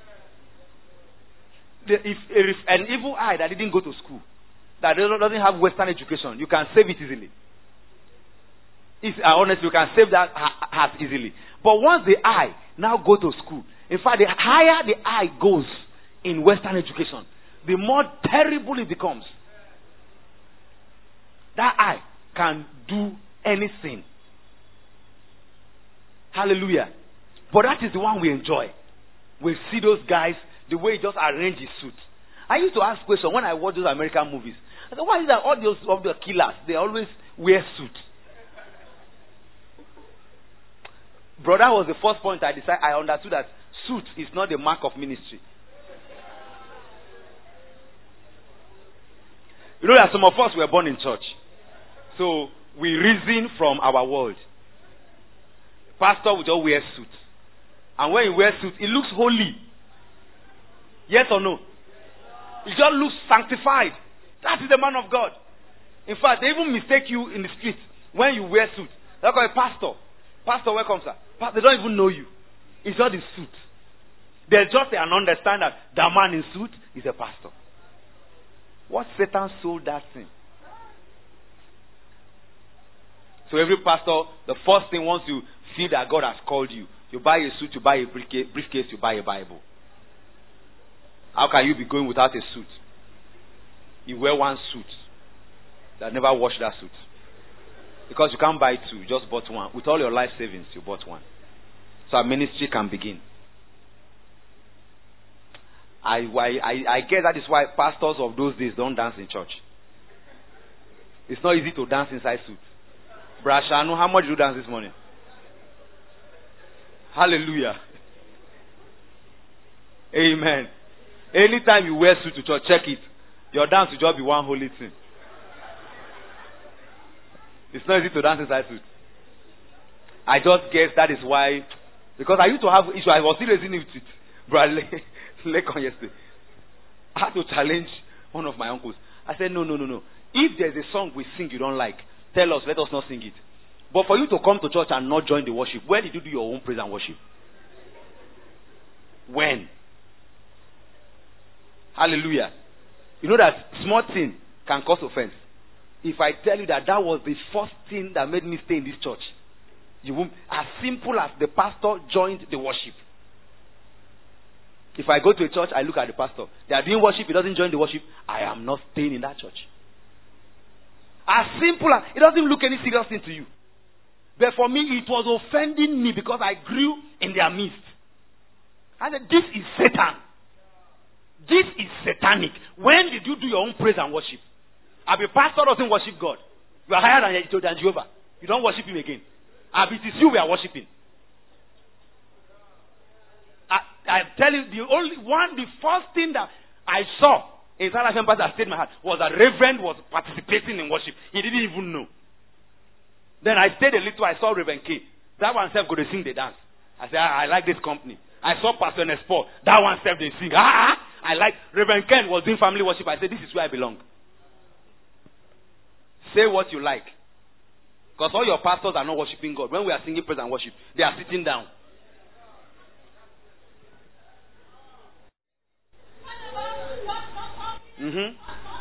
The, if a, an evil eye that didn't go to school, that doesn't have Western education, you can save it easily. If uh, honestly, you can save that heart easily. But once the eye now go to school, in fact, the higher the eye goes in Western education, the more terrible it becomes. That eye can do anything. Hallelujah. But that is the one we enjoy. We see those guys, the way he just arrange his suit. I used to ask questions when I watch those American movies. I said, why is that all those of the killers, they always wear suits? Bro, that was the first point I decided. I understood that suit is not the mark of ministry. You know that some of us were born in church. So we reason from our world. Pastor will just wear suit. And when he wears suit, it looks holy. Yes or no? It just looks sanctified. That is the man of God. In fact, they even mistake you in the street when you wear suit. They'll call a pastor. Pastor, welcome, sir. They don't even know you. It's not the suit. They just an understand that the man in suit is a pastor. What Satan sold that thing. So every pastor, the first thing once you feel that God has called you, you buy a suit, you buy a briefcase, you buy a Bible. How can you be going without a suit? You wear one suit that never washed that suit. Because you can't buy two, you just bought one. With all your life savings, you bought one. So our ministry can begin. I, I, I guess that is why pastors of those days don't dance in church. It's not easy to dance inside suit. Brashano, how much did you dance this morning? Hallelujah. Amen. Anytime you wear suit to church, check it. Your dance will just be one holy thing. It's not easy to dance inside suit. I just guess that is why, because I used to have issue. I was still raising with it, brother Lekon yesterday. I had to challenge one of my uncles. I said, no, no, no, no. If there's a song we sing you don't like, tell us, let us not sing it. But for you to come to church and not join the worship, when did you do your own praise and worship? When? Hallelujah. You know that small thing can cause offense. If I tell you that that was the first thing that made me stay in this church, you won't, as simple as the pastor joined the worship. If I go to a church, I look at the pastor. They are doing worship, he doesn't join the worship, I am not staying in that church. As simple as, it doesn't look any serious thing to you. But for me, it was offending me because I grew in their midst. I said, this is Satan. This is satanic. When did you do your own praise and worship? A pastor doesn't worship God. You are higher than, than Jehovah. You don't worship him again. And it is you we are worshiping. I, I tell you, the only one, the first thing that I saw in South African pastor that stayed in my heart was that Reverend was participating in worship. He didn't even know. Then I stayed a little, I saw Reverend K. That one self go to sing the dance. I said, I, I like this company. I saw Pastor Nespo. That one self they sing. Ah, I like Reverend Ken was doing family worship. I said, this is where I belong. Say what you like. Because all your pastors are not worshiping God. When we are singing praise and worship, they are sitting down. Mm-hmm.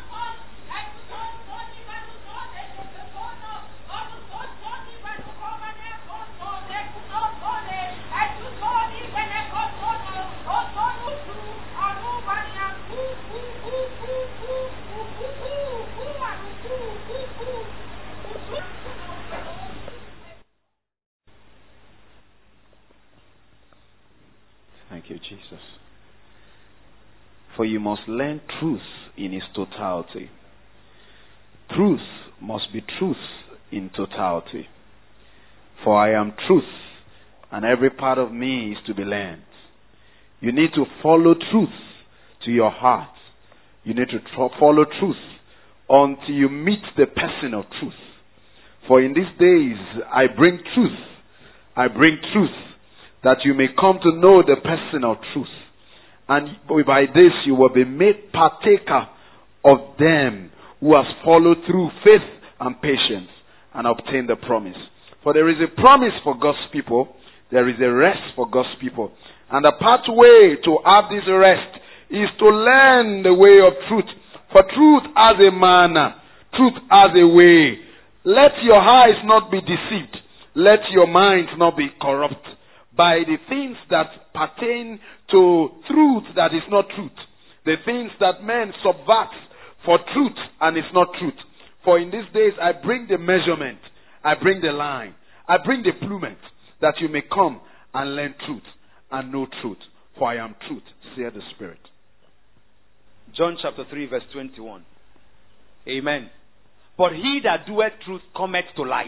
Thank you, Jesus. For you must learn truth in its totality. Truth must be truth in totality. For I am truth, and every part of me is to be learned. You need to follow truth to your heart. You need to tr- follow truth until you meet the person of truth. For in these days, I bring truth. I bring truth that you may come to know the person of truth. And by this you will be made partaker of them who has followed through faith and patience and obtained the promise. For there is a promise for God's people. There is a rest for God's people. And the pathway to have this rest is to learn the way of truth. For truth has a manner. Truth has a way. Let your eyes not be deceived. Let your minds not be corrupt by the things that pertain to truth that is not truth. The things that men subvert for truth and is not truth. For in these days I bring the measurement, I bring the line, I bring the plummet, that you may come and learn truth and know truth. For I am truth, saith the Spirit. John chapter three verse twenty-one. Amen. But he that doeth truth cometh to light.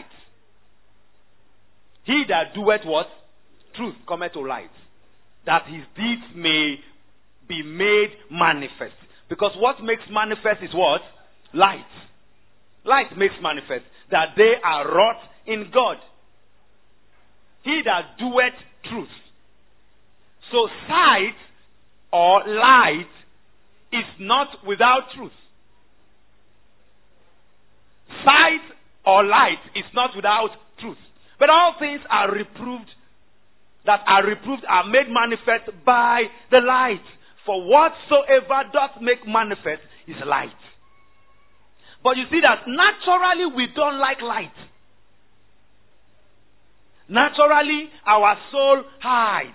He that doeth what? Truth cometh to light, that his deeds may be made manifest. Because what makes manifest is what? Light. Light makes manifest that they are wrought in God. He that doeth truth. So sight or light is not without truth. Sight or light is not without truth. But all things are reproved that are reproved are made manifest by the light. For whatsoever doth make manifest is light. But you see that naturally we don't like light. Naturally our soul hides.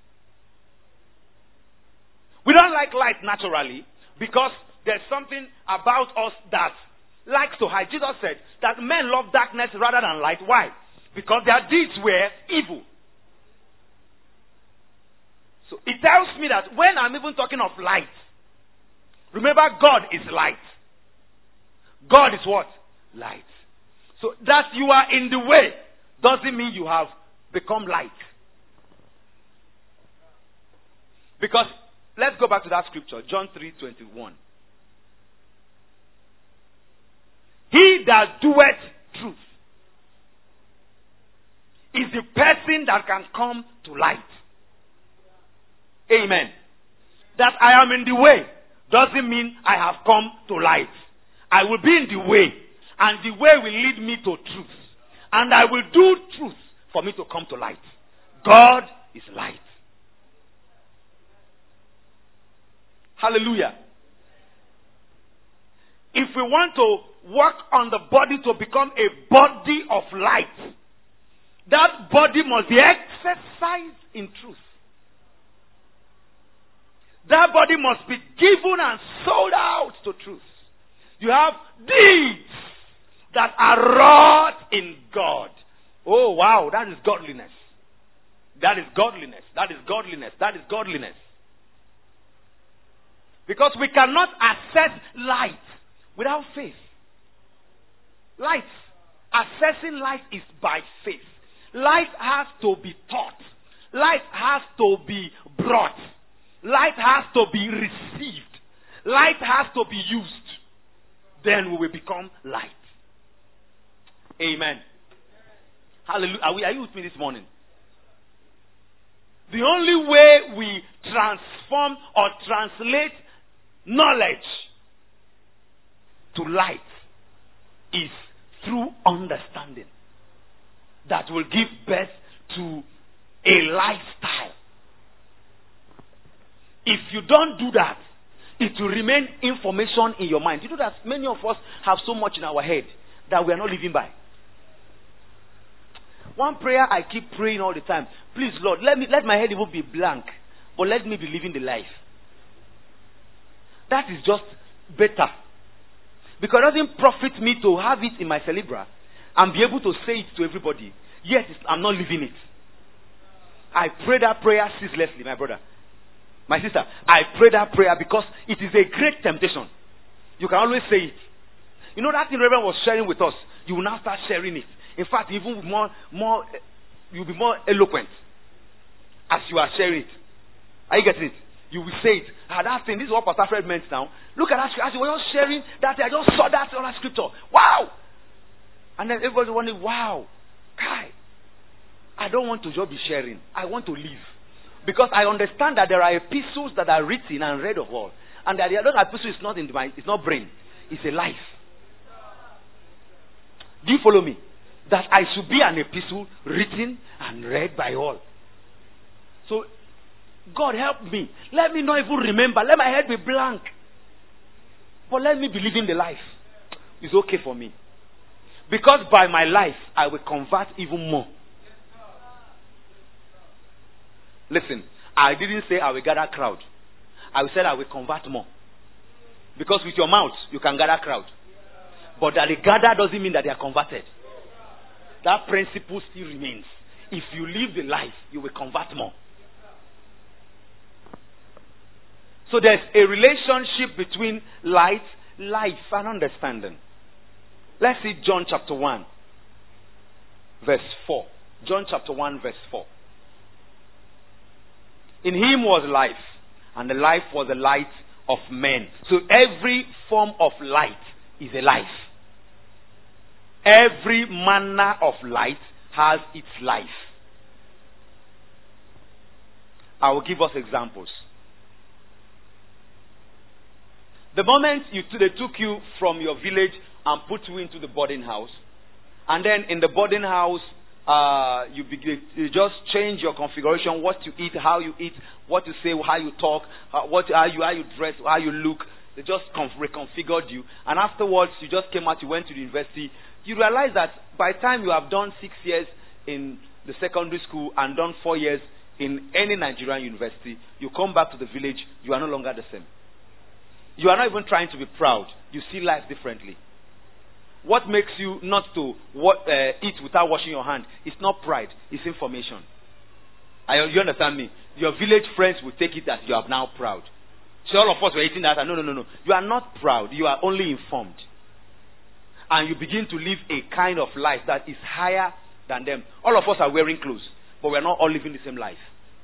We don't like light naturally because there's something about us that likes to hide. Jesus said that men love darkness rather than light. Why? Because their deeds were evil. So it tells me that when I'm even talking of light, remember God is light. God is what? Light. So that you are in the way doesn't mean you have become light. Because let's go back to that scripture, John three twenty-one. He that doeth truth is the person that can come to light. Amen. That I am in the way doesn't mean I have come to light. I will be in the way, and the way will lead me to truth. And I will do truth for me to come to light. God is light. Hallelujah. If we want to work on the body to become a body of light, that body must be exercised in truth. That body must be given and sold out to truth. You have deeds that are wrought in God. Oh wow, that is godliness. That is godliness. That is godliness. That is godliness. Because we cannot access light without faith. Light. Accessing light is by faith. Light has to be taught. Light has to be brought. Light has to be received. Light has to be used. Then we will become light. Amen. Hallelujah. Are, we, are you with me this morning? The only way we transform or translate knowledge to light is through understanding that will give birth to a lifestyle. If you don't do that, it will remain information in your mind. You know that many of us have so much in our head that we are not living by. One prayer I keep praying all the time. Please, Lord, let me let my head even be blank, but let me be living the life. That is just better. Because it doesn't profit me to have it in my cerebra and be able to say it to everybody. Yet I'm not living it. I pray that prayer ceaselessly, my brother. My sister, I pray that prayer because it is a great temptation. You can always say it. You know that thing Reverend was sharing with us. You will now start sharing it. In fact, even more, more, you'll be more eloquent as you are sharing it. Are you getting it? You will say it. Ah, that thing, this is what Pastor Fred meant now. Look at that scripture. As you were just sharing that, I just saw that on that scripture. Wow! And then everybody wondering, wow, Kai, I don't want to just be sharing. I want to live. Because I understand that there are epistles that are written and read of all. And that the other epistle is not in the mind, it's not brain. It's a life. Do you follow me? That I should be an epistle written and read by all. So, God help me. Let me not even remember. Let my head be blank. But let me be living the life. It's okay for me. Because by my life, I will convert even more. Listen, I didn't say I will gather crowd. I said I will convert more. Because with your mouth, you can gather crowd. But that they gather doesn't mean that they are converted. That principle still remains. If you live the life, you will convert more. So there's a relationship between light, life, and understanding. Let's see John chapter one, verse four. John chapter one, verse four. In him was life, and the life was the light of men. So every form of light is a life. Every manner of light has its life. I will give us examples. The moment you they took you from your village and put you into the boarding house, and then in the boarding house, uh, you, begin, you just change your configuration, what you eat, how you eat, what you say, how you talk, how, what, how, you, how you dress, how you look. They just conf- reconfigured you. And afterwards, you just came out, you went to the university. You realize that by the time you have done six years in the secondary school and done four years in any Nigerian university, you come back to the village, you are no longer the same. You are not even trying to be proud. You see life differently. What makes you not to what, uh, eat without washing your hand? It's not pride. It's information. I, you understand me? Your village friends will take it as you are now proud. So all of us were eating that. And no, no, no, no. You are not proud. You are only informed. And you begin to live a kind of life that is higher than them. All of us are wearing clothes, but we are not all living the same life.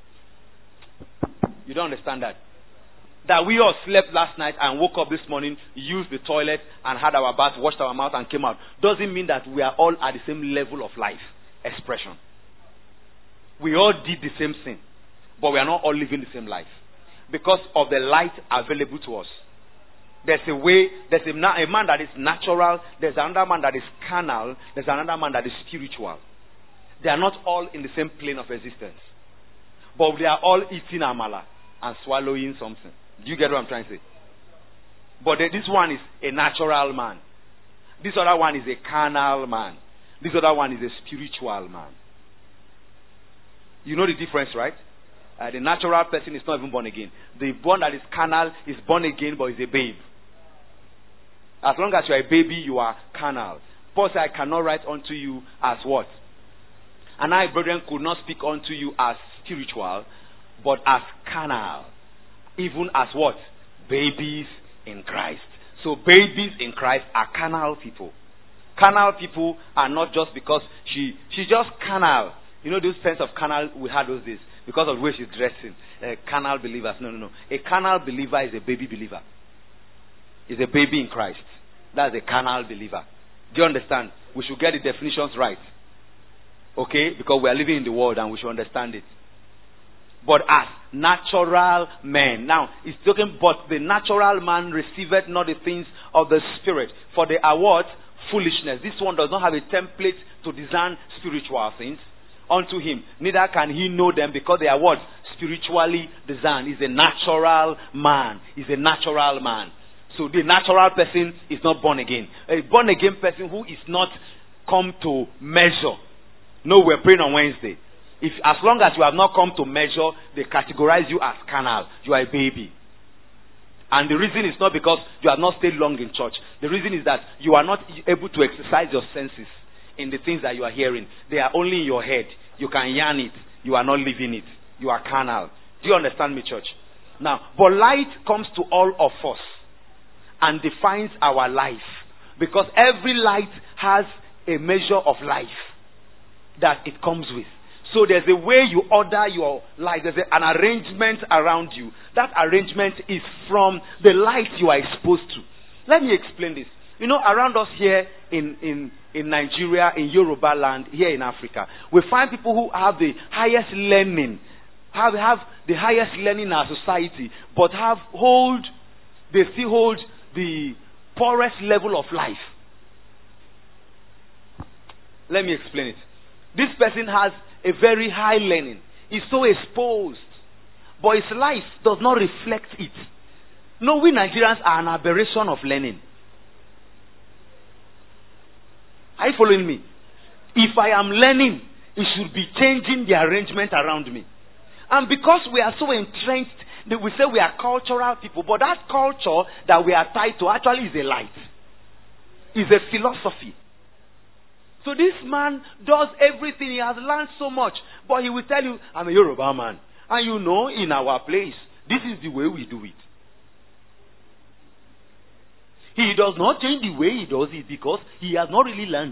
You don't understand that? That we all slept last night and woke up this morning, used the toilet and had our bath, washed our mouth and came out, doesn't mean that we are all at the same level of life expression. We all did the same thing, but we are not all living the same life because of the light available to us. There's a way, there's a, a man that is natural, there's another man that is carnal, there's another man that is spiritual. They are not all in the same plane of existence, but they are all eating amala and swallowing something. Do you get what I'm trying to say? But this one is a natural man. This other one is a carnal man. This other one is a spiritual man. You know the difference, right? Uh, the natural person is not even born again. The one that is carnal is born again, but is a babe. As long as you are a baby, you are carnal. Paul said, I cannot write unto you as what? And I, brethren, could not speak unto you as spiritual, but as carnal. Even as what? Babies in Christ. So babies in Christ are carnal people. Carnal people are not just because she she's just carnal. You know those sense of carnal we had those days because of the way she's dressing. Uh, carnal believers. No, no, no. A carnal believer is a baby believer. Is a baby in Christ. That's a carnal believer. Do you understand? We should get the definitions right. Okay? Because we are living in the world and we should understand it. But as natural men. Now, it's talking, but the natural man receiveth not the things of the Spirit. For they are what? Foolishness. This one does not have a template to discern spiritual things unto him. Neither can he know them because they are what? spiritually designed. He's a natural man. He's a natural man. So the natural person is not born again. A born again person who is not come to measure. No, we're praying on Wednesday. If as long as you have not come to measure, they categorize you as carnal. You are a baby. And the reason is not because you have not stayed long in church. The reason is that you are not able to exercise your senses in the things that you are hearing. They are only in your head. You can yarn it. You are not living it. You are carnal. Do you understand me, church? Now, but light comes to all of us and defines our life. Because every light has a measure of life that it comes with. So there's a way you order your life. There's a, an arrangement around you. That arrangement is from the light you are exposed to. Let me explain this. You know, around us here in, in, in Nigeria, in Yoruba land, here in Africa, we find people who have the highest learning, have, have the highest learning in our society, but have hold, they still hold the poorest level of life. Let me explain it. This person has a very high learning. He's so exposed, but his life does not reflect it. No, we Nigerians are an aberration of learning. Are you following me? If I am learning, it should be changing the arrangement around me. And because we are so entrenched, that we say we are cultural people, but that culture that we are tied to actually is a light. Is a philosophy. So this man does everything. He has learned so much. But he will tell you, I'm a Yoruba man. And you know, in our place, this is the way we do it. He does not change the way he does it because he has not really learned.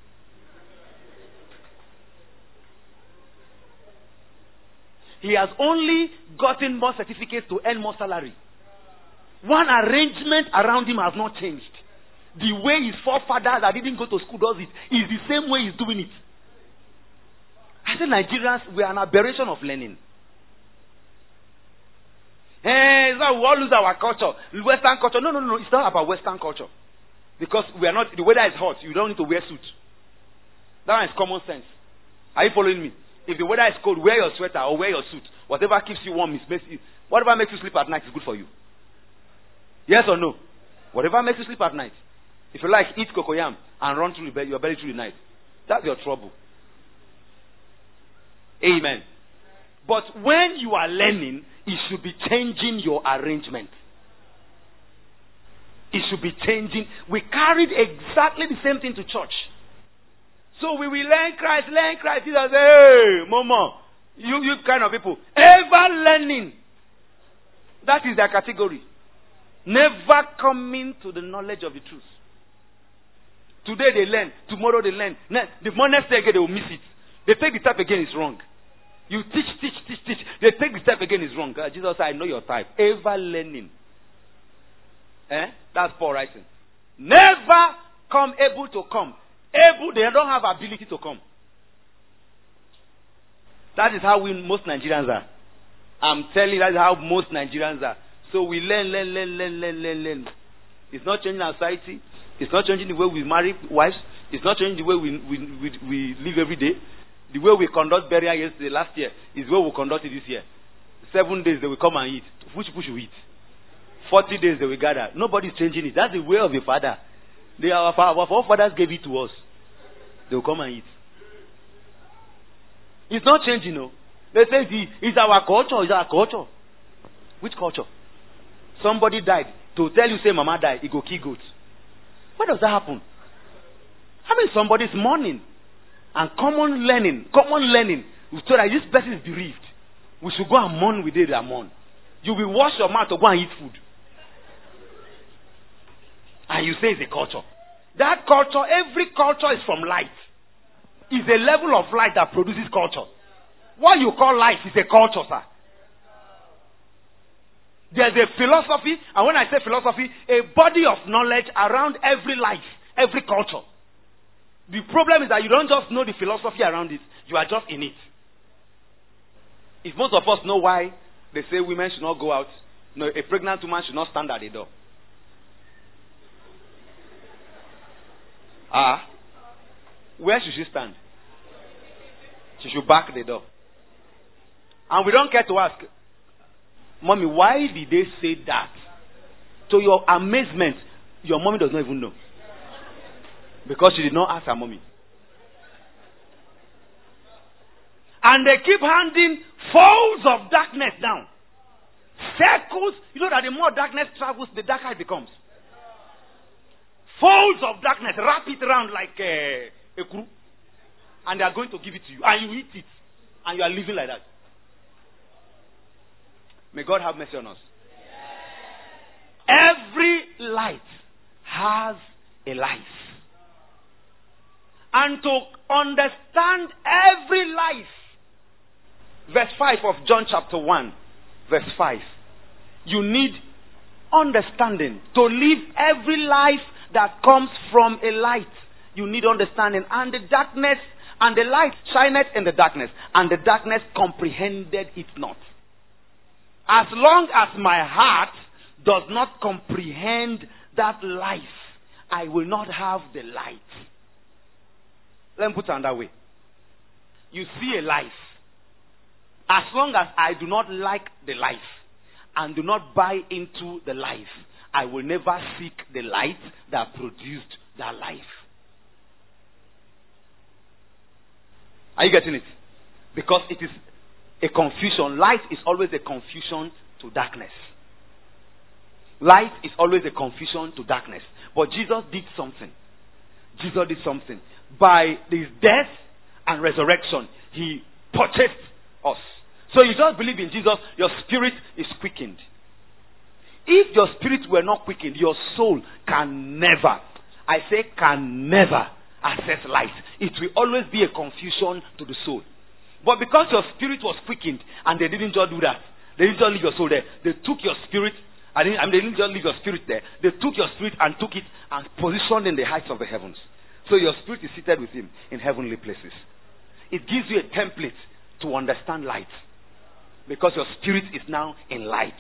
He has only gotten more certificates to earn more salary. One arrangement around him has not changed. The way his forefathers that didn't go to school does it is the same way he's doing it. I said Nigerians, we are an aberration of learning. Hey, it's not we all lose our culture. Western culture. No, no, no, it's not about Western culture. Because we are not, the weather is hot. You don't need to wear suit. That one is common sense. Are you following me? If the weather is cold, wear your sweater or wear your suit. Whatever keeps you warm is makes you, whatever makes you sleep at night is good for you. Yes or no? Whatever makes you sleep at night. If you like, eat cocoyam and run through the bed, your belly through the night. That's your trouble. Amen. But when you are learning, it should be changing your arrangement. It should be changing. We carried exactly the same thing to church. So we will learn Christ, learn Christ. Jesus say, hey, mama, you, you kind of people, ever learning. That is their category. Never coming to the knowledge of the truth. Today they learn, tomorrow they learn. The next day again they will miss it. They take the step again, it's wrong. You teach, teach, teach, teach. They take the step again, it's wrong. God, Jesus said, I know your type. Ever learning. Eh? That's Paul writing. Never come able to come. Able, they don't have ability to come. That is how we most Nigerians are. I'm telling you, that is how most Nigerians are. So we learn, learn, learn, learn, learn, learn, learn. It's not changing our society. It's not changing the way we marry wives. It's not changing the way we we, we, we live every day. The way we conduct burial yesterday, last year, is the way we conduct it this year. Seven days they will come and eat. Which push you eat? Forty days they will gather. Nobody's changing it. That's the way of the Father. They are, our forefathers gave it to us. They will come and eat. It's not changing, no. They say the, it's our culture. It's our culture. Which culture? Somebody died. To tell you, say, Mama died, he go kill goats. Why does that happen? I mean, somebody's mourning. And common learning, common learning, we told that this person is bereaved. We should go and mourn with it and mourn. You will wash your mouth to go and eat food. And you say it's a culture. That culture, every culture is from light. It's a level of light that produces culture. What you call life is a culture, sir. There's a philosophy, and when I say philosophy, a body of knowledge around every life, every culture. The problem is that you don't just know the philosophy around it, you are just in it. If most of us know why they say women should not go out, no, a pregnant woman should not stand at the door. Ah, where should she stand? She should back the door. And we don't care to ask, Mommy, why did they say that? To your amazement, your mommy does not even know. Because she did not ask her mommy. And they keep handing folds of darkness down. Circles. You know that the more darkness travels, the darker it becomes. Folds of darkness. Wrap it around like a, a crew. And they are going to give it to you. And you eat it. And you are living like that. May God have mercy on us. Every light has a life. And to understand every life, verse five of John chapter one, verse five, you need understanding. To live every life that comes from a light, you need understanding. And the darkness, and the light shineth in the darkness, and the darkness comprehended it not. As long as my heart does not comprehend that life, I will not have the light. Let me put it another way. You see a life. As long as I do not like the life and do not buy into the life, I will never seek the light that produced that life. Are you getting it? Because it is a confusion. Light is always a confusion to darkness. Light is always a confusion to darkness. But Jesus did something. Jesus did something. By his death and resurrection, he purchased us. So you just believe in Jesus, your spirit is quickened. If your spirit were not quickened, your soul can never, I say can never access light. It will always be a confusion to the soul. But because your spirit was quickened, and they didn't just do that, they didn't just leave your soul there. They took your spirit, I mean, they didn't just leave your spirit there. They took your spirit and took it and positioned in the heights of the heavens. So your spirit is seated with him in heavenly places. It gives you a template to understand light. Because your spirit is now in light.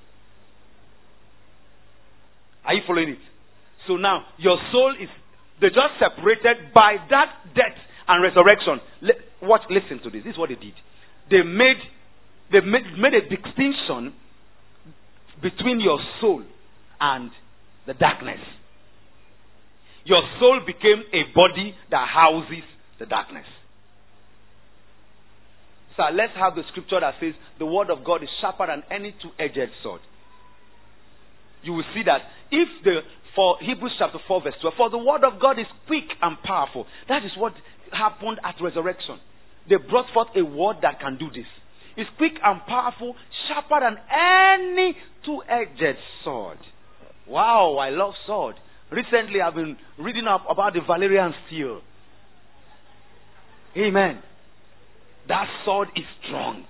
Are you following it? So now, your soul is, they just separated by that death and resurrection. Le- what? Listen to this. This is what they did. They made, they made, made a distinction between your soul and the darkness. Your soul became a body that houses the darkness. So let's have the scripture that says the word of God is sharper than any two-edged sword. You will see that if the, for Hebrews chapter four verse twelve, for the word of God is quick and powerful. That is what happened at resurrection. They brought forth a word that can do this. It's quick and powerful, sharper than any two-edged sword. Wow, I love sword. Recently I've been reading up about the Valerian steel. Amen. That sword is strong.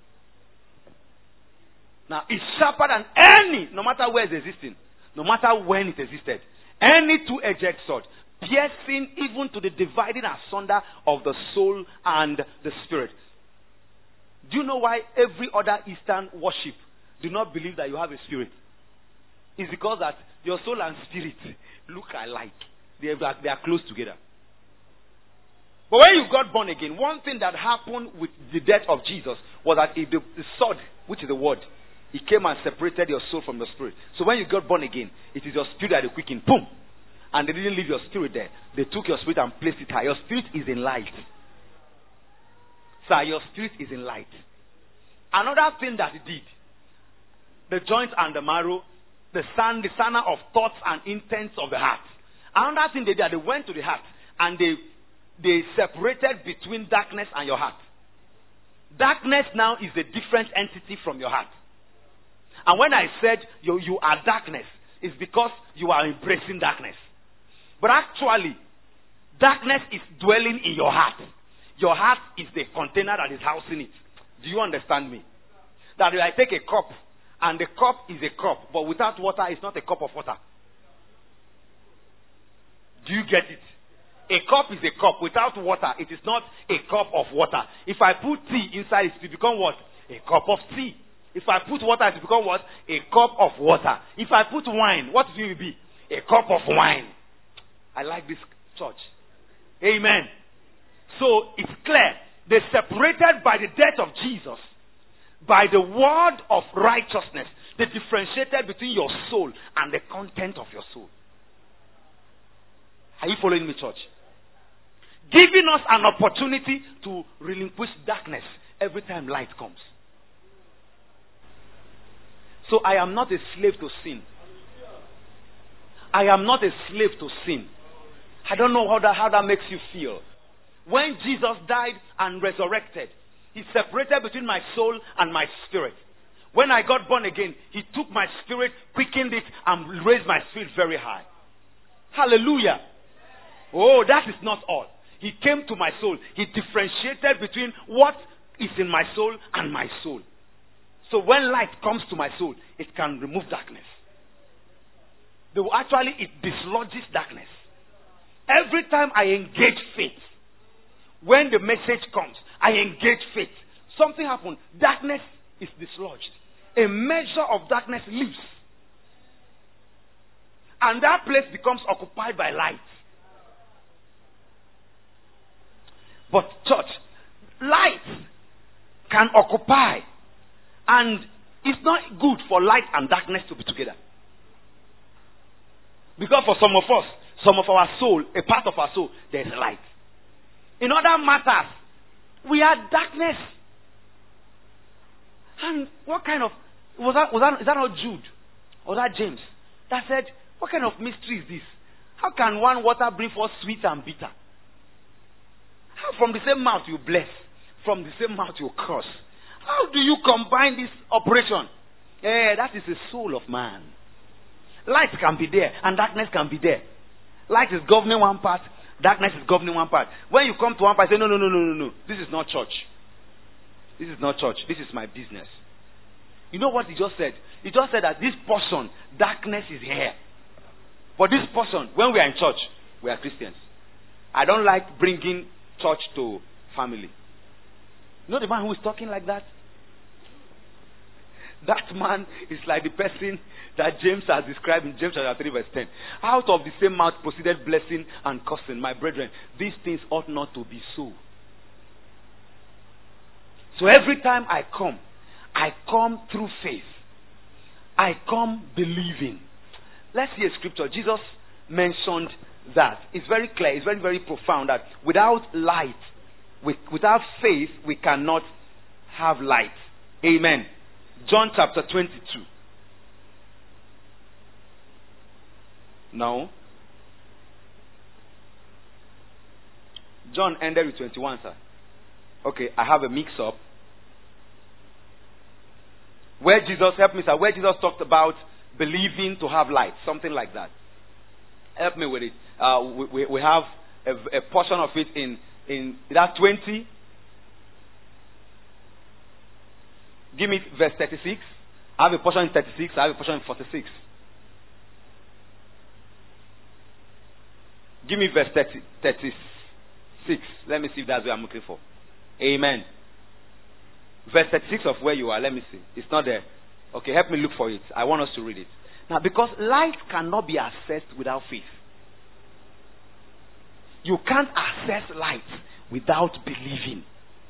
Now, it's sharper than any, no matter where it's existing, no matter when it existed. Any two-edged sword, piercing even to the dividing asunder of the soul and the spirit. Do you know why every other Eastern worship do not believe that you have a spirit? It's because that your soul and spirit look alike. They are, they are close together. But when you got born again, one thing that happened with the death of Jesus was that the, the sword, which is the word, it came and separated your soul from your spirit. So when you got born again, it is your spirit that they quickened. Boom! And they didn't leave your spirit there. They took your spirit and placed it high. Your spirit is in light. Sir, your spirit is in light. Another thing that it did, the joints and the marrow, the sun, the center of thoughts and intents of the heart. Another thing they did, they went to the heart and they they separated between darkness and your heart. Darkness now is a different entity from your heart. And when I said you, you are darkness, it's because you are embracing darkness. But actually, darkness is dwelling in your heart. Your heart is the container that is housing it. Do you understand me? That if I take a cup, and the cup is a cup, but without water, it's not a cup of water. Do you get it? A cup is a cup. Without water, it is not a cup of water. If I put tea inside, it will become what? A cup of tea. If I put water, it will become what? A cup of water. If I put wine, what will it be? A cup of wine. I like this church. Amen. So it's clear. They separated by the death of Jesus. by the word of righteousness, they differentiated between your soul and the content of your soul. Are you following me, church? Giving us an opportunity to relinquish darkness every time light comes. So I am not a slave to sin. I am not a slave to sin. I don't know how that, how that makes you feel. When Jesus died and resurrected, he separated between my soul and my spirit. When I got born again, he took my spirit, quickened it, and raised my spirit very high. Hallelujah. Oh, that is not all. He came to my soul. He differentiated between what is in my soul and my soul. So when light comes to my soul, it can remove darkness. Though actually, it dislodges darkness. Every time I engage faith, when the message comes, I engage faith. Something happens. Darkness is dislodged. A measure of darkness leaves. And that place becomes occupied by light. But church, light can occupy. And it's not good for light and darkness to be together. Because for some of us, some of our soul, a part of our soul, there is light. In other matters, we are darkness. And what kind of, was that, was that, is that not Jude? Or that James? That said, what kind of mystery is this? How can one water bring forth sweet and bitter? How from the same mouth you bless, from the same mouth you curse. How do you combine this operation? Eh, that is the soul of man. Light can be there and darkness can be there. Light is governing one part, darkness is governing one part. When you come to one part, say, no, no, no, no, no, no. This is not church. This is not church. This is my business. You know what he just said? He just said that this person, darkness is here. But this person, when we are in church, we are Christians. I don't like bringing church to family. You know the man who is talking like that? That man is like the person that James has described in James chapter three verse ten. Out of the same mouth proceeded blessing and cursing. My brethren, these things ought not to be so. So every time I come, I come through faith. I come believing. Let's see a scripture. Jesus mentioned that. It's very clear. It's very, very profound that without light, with, without faith, we cannot have light. Amen. John chapter twenty-two. No. John ended with twenty-one, sir. Okay, I have a mix-up. Where Jesus, help me, sir, where Jesus talked about believing to have light, something like that. Help me with it. Uh, we, we, we have a, a portion of it in, in that twenty. Give me verse thirty-six. I have a portion in thirty-six. I have a portion in forty-six. Give me verse thirty, thirty-six. Let me see if that's what I'm looking for. Amen. Verse thirty-six of where you are. Let me see. It's not there. Okay, help me look for it. I want us to read it. Now, because light cannot be accessed without faith. You can't access light without believing.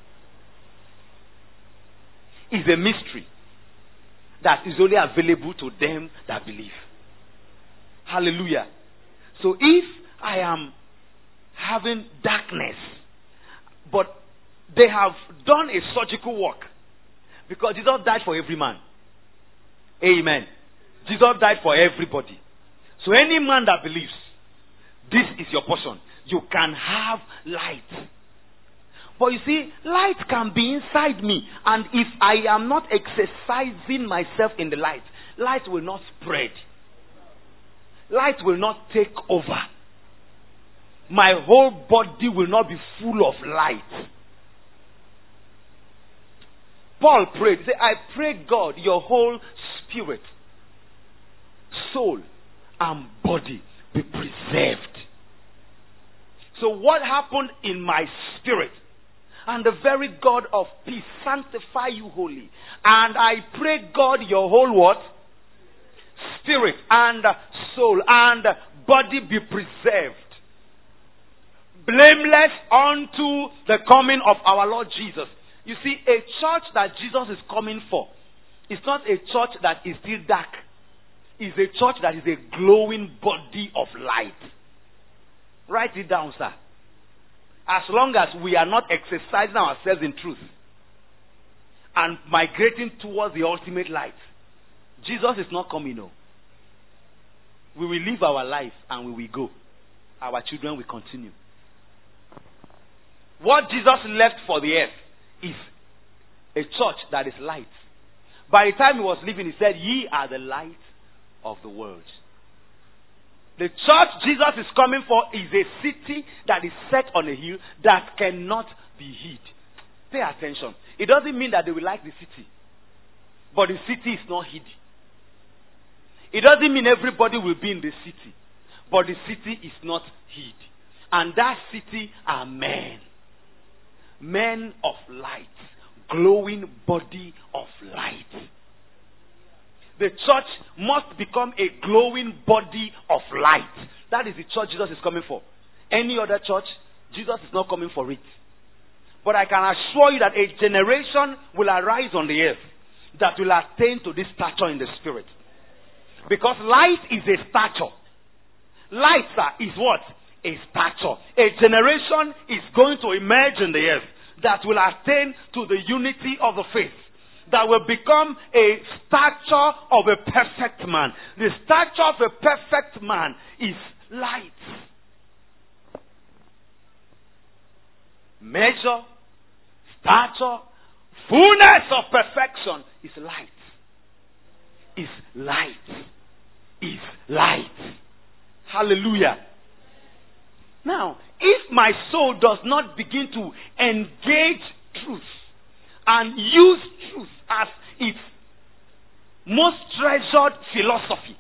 It's a mystery that is only available to them that believe. Hallelujah. So if I am having darkness, but they have done a surgical work, because Jesus died for every man. Amen. Jesus died for everybody. So any man that believes, this is your portion. You can have light. But you see, light can be inside me. And if I am not exercising myself in the light, light will not spread. Light will not take over. My whole body will not be full of light. Paul prayed. He said, I pray God, your whole spirit, soul, and body be preserved. So what happened in my spirit? And the very God of peace sanctify you wholly. And I pray God your whole what? Spirit and soul and body be preserved, blameless unto the coming of our Lord Jesus. You see, a church that Jesus is coming for is not a church that is still dark. It's a church that is a glowing body of light. Write it down, sir. As long as we are not exercising ourselves in truth and migrating towards the ultimate light, Jesus is not coming, no. We will live our life and we will go. Our children will continue. What Jesus left for the earth is a church that is light. By the time he was leaving, he said, "Ye are the light of the world." The church Jesus is coming for is a city that is set on a hill that cannot be hid. Pay attention. It doesn't mean that they will like the city, but the city is not hid. It doesn't mean everybody will be in the city, but the city is not hid. And that city are men. Men of light. Glowing body of light. The church must become a glowing body of light. That is the church Jesus is coming for. Any other church, Jesus is not coming for it. But I can assure you that a generation will arise on the earth that will attain to this stature in the spirit. Because light is a stature. Light, sir, is what? A stature. A generation is going to emerge in the earth that will attain to the unity of the faith. That will become a stature of a perfect man. The stature of a perfect man is light. Measure, stature, fullness of perfection is light. Is light. Is light. Hallelujah. Now, if my soul does not begin to engage truth and use truth as its most treasured philosophy,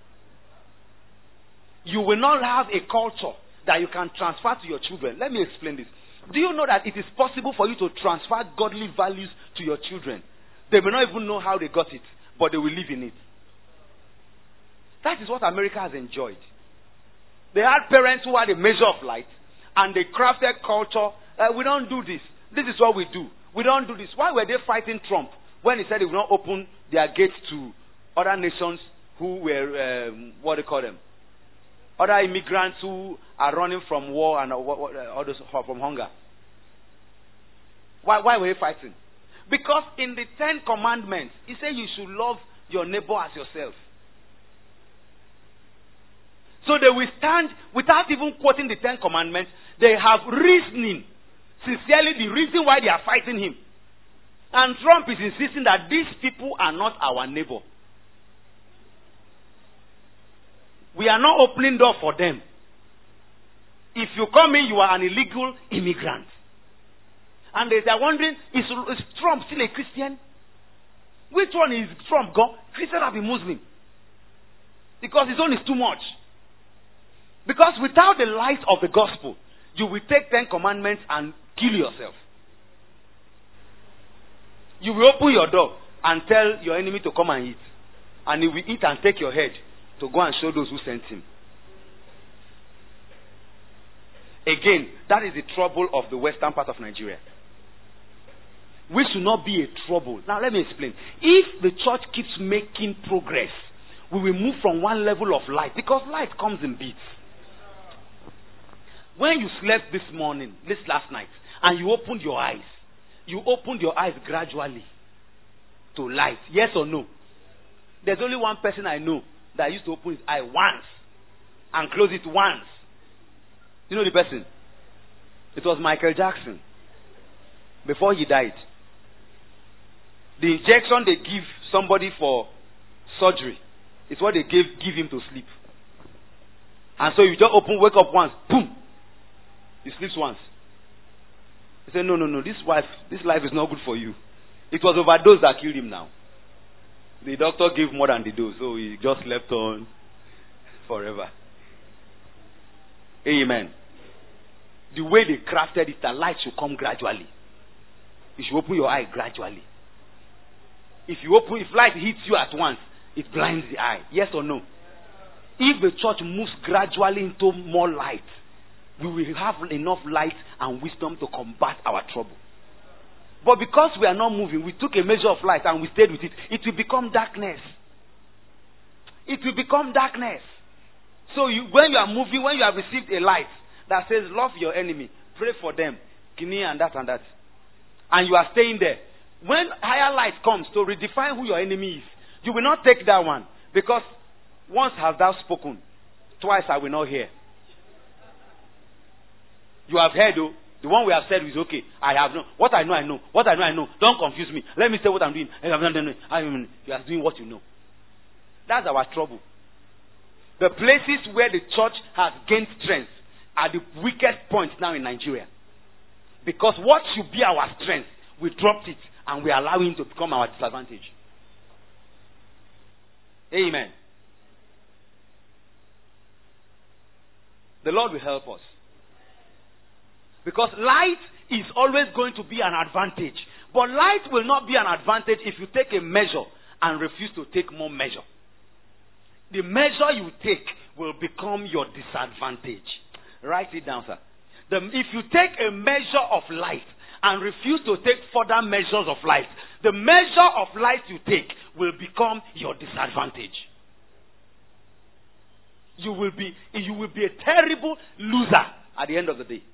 you will not have a culture that you can transfer to your children. Let me explain this. Do you know that it is possible for you to transfer godly values to your children? They may not even know how they got it, but they will live in it. That is what America has enjoyed. They had parents who had a measure of light, and they crafted culture. Uh, we don't do this. This is what we do. We don't do this. Why were they fighting Trump when he said he would not open their gates to other nations who were, um, what do you call them? Other immigrants who are running from war and uh, uh, others from hunger. Why, why were they fighting? Because in the Ten Commandments, he said you should love your neighbor as yourself. So they will stand, without even quoting the Ten Commandments, they have reasoning, sincerely the reason why they are fighting him. And Trump is insisting that these people are not our neighbor. We are not opening door for them. If you come in, you are an illegal immigrant. And they are wondering, is, is Trump still a Christian? Which one is Trump God? Christian or be Muslim? Because his own is too much. Because without the light of the gospel, you will take Ten Commandments and kill yourself. You will open your door and tell your enemy to come and eat. And he will eat and take your head to go and show those who sent him. Again, that is the trouble of the western part of Nigeria. We should not be a trouble. Now let me explain. If the church keeps making progress, we will move from one level of light. Because light comes in bits. When you slept this morning, this last night, and you opened your eyes, you opened your eyes gradually to light. Yes or no? There's only one person I know that used to open his eye once and close it once. You know the person? It was Michael Jackson. Before he died. The injection they give somebody for surgery is what they gave give him to sleep. And so you just open, wake up once, boom. He sleeps once. He said, no, no, no, this wife, this life is not good for you. It was overdose that killed him now. The doctor gave more than the dose, so he just slept on forever. Amen. The way they crafted it, the light should come gradually. You should open your eye gradually. If you open, if light hits you at once, it blinds the eye. Yes or no? If the church moves gradually into more light, we will have enough light and wisdom to combat our trouble. But because we are not moving, we took a measure of light and we stayed with it. It will become darkness. It will become darkness. So you, when you are moving, when you have received a light that says, love your enemy, pray for them, kini and that and that, and you are staying there, when higher light comes to redefine who your enemy is, you will not take that one. Because once hast thou spoken, twice I will not hear. You have heard, oh, the one we have said is okay. I have known. What I know, I know. What I know, I know. Don't confuse me. Let me say what I'm doing. You are doing what you know. That's our trouble. The places where the church has gained strength are the weakest points now in Nigeria. Because what should be our strength, we dropped it and we are allowing it to become our disadvantage. Amen. The Lord will help us. Because light is always going to be an advantage. But light will not be an advantage if you take a measure and refuse to take more measure. The measure you take will become your disadvantage. Write it down, sir. The, if you take a measure of light and refuse to take further measures of light, the measure of light you take will become your disadvantage. You will be, you will be a terrible loser at the end of the day.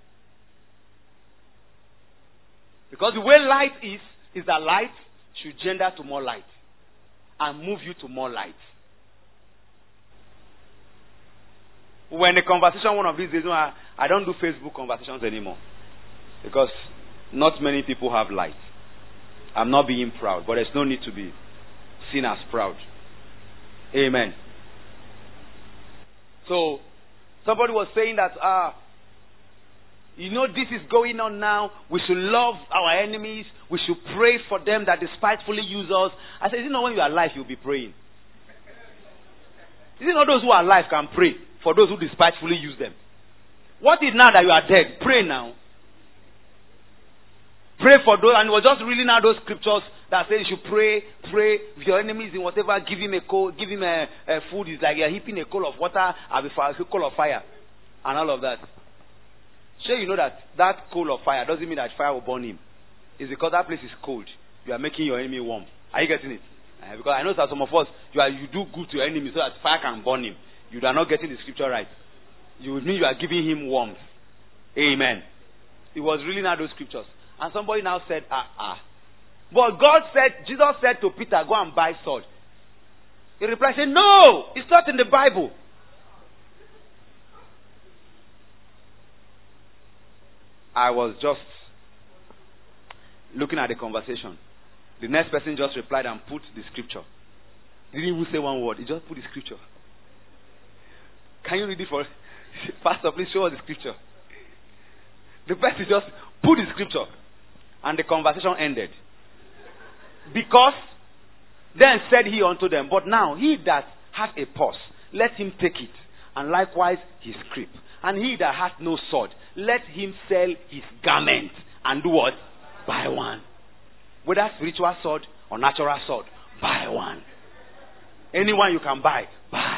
Because the way light is, is that light should gender to more light and move you to more light. When a conversation one of these days, I, I don't do Facebook conversations anymore. Because not many people have light. I'm not being proud, but there's no need to be seen as proud. Amen. So, somebody was saying that, ah, you know, this is going on now. We should love our enemies. We should pray for them that despitefully use us. I said, you know, when you are alive, you'll be praying. Is it not those who are alive can pray for those who despitefully use them? What is now that you are dead? Pray now. Pray for those, and it was just reading out those scriptures that say you should pray, pray with your enemies in whatever, give him a coal, give him a, a food. It's like you're heaping a coal of water and a coal of fire, and all of that. Sure, you know that that coal of fire doesn't mean that fire will burn him. It's because that place is cold. You are making your enemy warm. Are you getting it? Uh, because I know that some of us, you are you do good to your enemy so that fire can burn him. You are not getting the scripture right. You would mean you are giving him warmth. Amen. It was reading out those scriptures. And somebody now said, ah, ah. But God said, Jesus said to Peter, go and buy sword. He replied, said, no, it's not in the Bible. I was just looking at the conversation. The next person just replied and put the scripture. He didn't even say one word. He just put the scripture. Can you read it for Pastor, please show us the scripture. The person just put the scripture. And the conversation ended. Because then said he unto them, but now he that hath a purse, let him take it, and likewise his scrip. And he that hath no sword, let him sell his garment, and do what? Buy one. Whether spiritual sword or natural sword, buy one. Anyone you can buy, buy.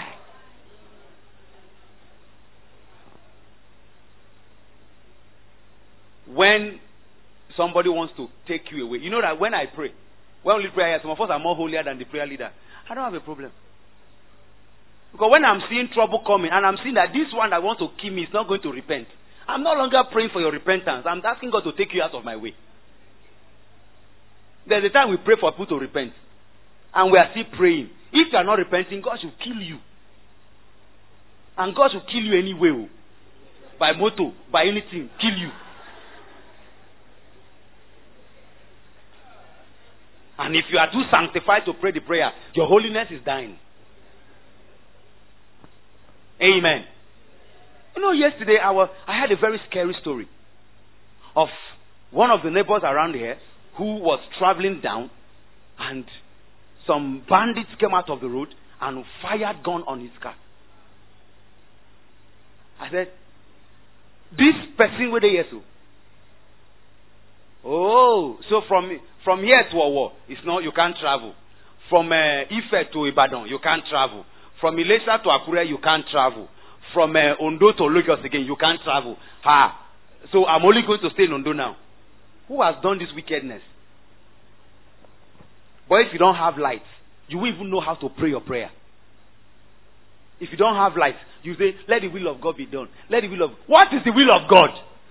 When somebody wants to take you away, you know that when I pray, when we lead prayer, some of us are more holier than the prayer leader. I don't have a problem. Because when I'm seeing trouble coming, and I'm seeing that this one that wants to kill me is not going to repent, I'm no longer praying for your repentance. I'm asking God to take you out of my way. There's a time we pray for people to repent, and we are still praying. If you are not repenting, God should kill you. And God should kill you anyway. By motor, by anything, kill you. And if you are too sanctified to pray the prayer, your holiness is dying. Amen. You know, yesterday I, was, I had a very scary story of one of the neighbors around here who was traveling down, and some bandits came out of the road and fired gun on his car. I said, this person where they here so. Oh, so from from here to Owo, it's not, you can't travel. From uh, Ife to Ibadan, you can't travel. From Ilesha to Akure, you can't travel. From uh, Ondo to Lagos again, you can't travel. Ha! So I'm only going to stay in Ondo now. Who has done this wickedness? But if you don't have light, you won't even know how to pray your prayer. If you don't have light, you say, let the will of God be done. Let the will of... What is the will of God?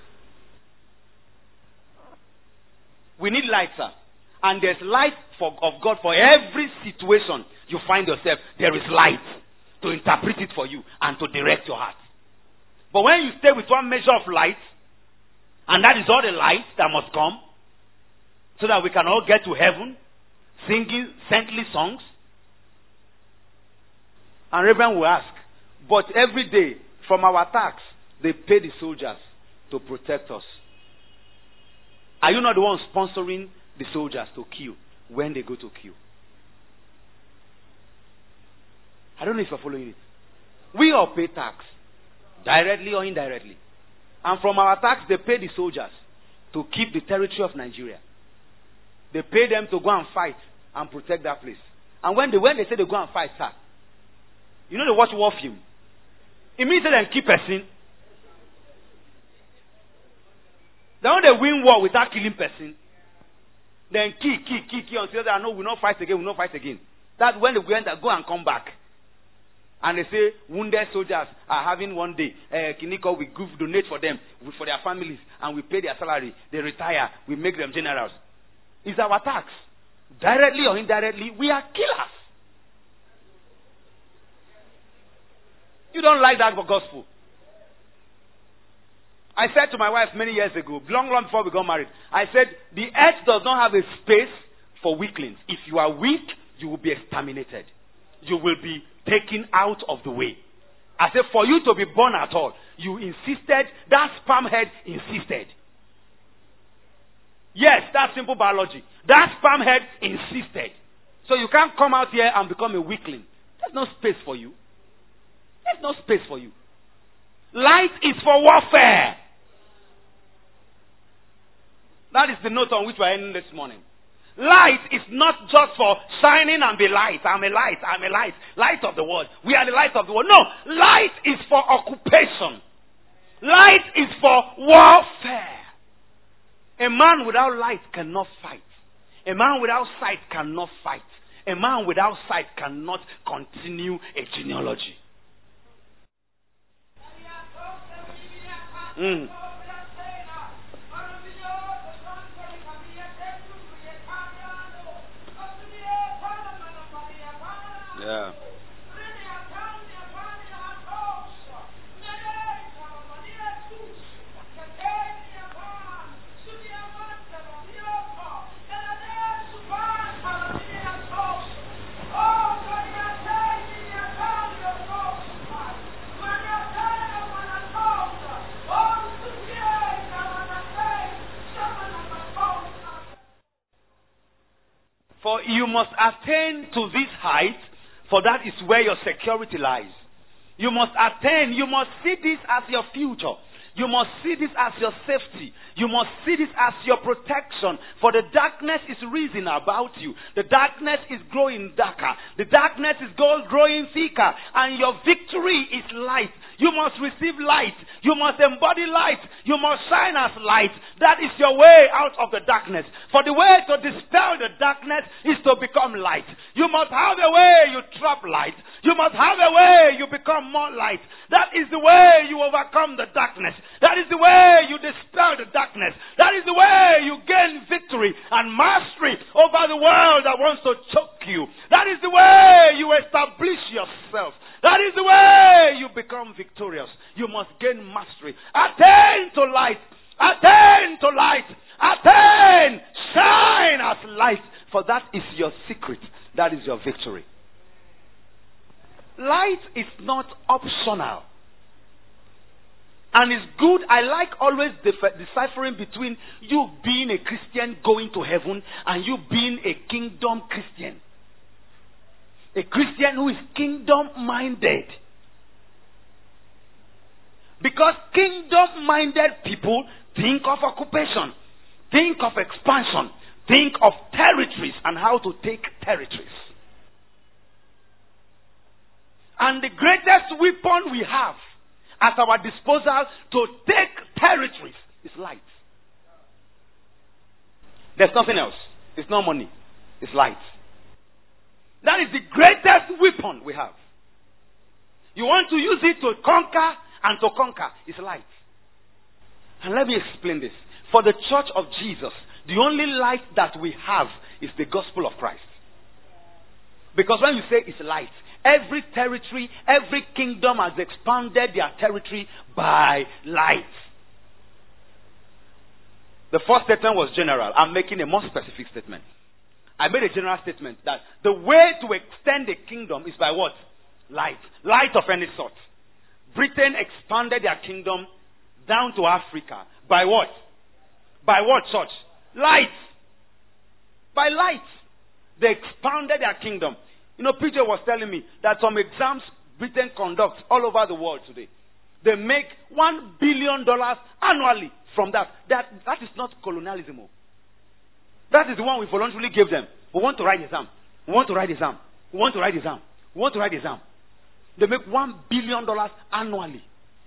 We need light, sir. And there's light for, of God for every situation you find yourself. There is light to interpret it for you and to direct your heart. But when you stay with one measure of light, and that is all the light that must come, so that we can all get to heaven, singing saintly songs. And Reverend will ask, but every day from our tax, they pay the soldiers to protect us. Are you not the one sponsoring the soldiers to kill when they go to kill? I don't know if you're following it. We all pay tax, directly or indirectly. And from our tax, they pay the soldiers to keep the territory of Nigeria. They pay them to go and fight and protect that place. And when they when they say they go and fight, sir, you know they watch war film. It means that they keep person. They want to win war without killing person. Then kill, kill, kill, kill until they know we will not fight again, we will not fight again. That's when they go and go and come back. And they say wounded soldiers are having one day. Uh, Kiniko, we give, donate for them, for their families, and we pay their salary. They retire, we make them generals. It's our tax. Directly or indirectly, we are killers. You don't like that gospel. I said to my wife many years ago, long, long before we got married, I said, the earth does not have a space for weaklings. If you are weak, you will be exterminated. You will be taken out of the way. I said, for you to be born at all, you insisted, that sperm head insisted. Yes, that's simple biology. That sperm head insisted. So you can't come out here and become a weakling. There's no space for you. There's no space for you. Light is for warfare. That is the note on which we're ending this morning. Light is not just for shining and be light. I'm a light, I'm a light. Light of the world. We are the light of the world. No, light is for occupation. Light is for warfare. A man without light cannot fight. A man without sight cannot fight. A man without sight cannot continue a genealogy. Mm. Yeah. For you must attain to this height, for that is where your security lies. You must attain, you must see this as your future. You must see this as your safety. You must see this as your protection. For the darkness is risen about you. The darkness is growing darker. The darkness is growing thicker. And your victory is light. You must receive light. You must embody light. You must shine as light. That is your way out of the darkness. For the way to dispel the darkness is to become light. You must have a way you trap light. You must have a way you become more light. That is the way you overcome the darkness. That is the way you dispel the darkness. That is the way you gain victory and mastery over the world that wants to choke you. That is the way you establish yourself. That is the way you become victorious. You must gain mastery. Attain to light. Attain to light. Attain. Shine as light. For that is your secret. That is your victory. Light is not optional. And it's good. I like always def- deciphering between you being a Christian going to heaven and you being a kingdom Christian. A Christian who is kingdom-minded. Because kingdom-minded people think of occupation, think of expansion, think of territories and how to take territories. And the greatest weapon we have at our disposal to take territories is light. There's nothing else. It's not money. It's light. That is the greatest weapon we have. You want to use it to conquer and to conquer. It's light. And let me explain this. For the church of Jesus, the only light that we have is the gospel of Christ. Because when you say it's light, every territory, every kingdom has expanded their territory by light. The first statement was general. I'm making a more specific statement. I made a general statement that the way to extend the kingdom is by what? Light. Light of any sort. Britain expanded their kingdom down to Africa. By what? By what, church? Light. By light. They expanded their kingdom. You know, P J was telling me that some exams Britain conducts all over the world today. They make one billion dollars annually from that. That that is not colonialism. That is the one we voluntarily gave them. We want to write exam. We want to write exam. We want to write exam. We want to write exam. They make one billion dollars annually.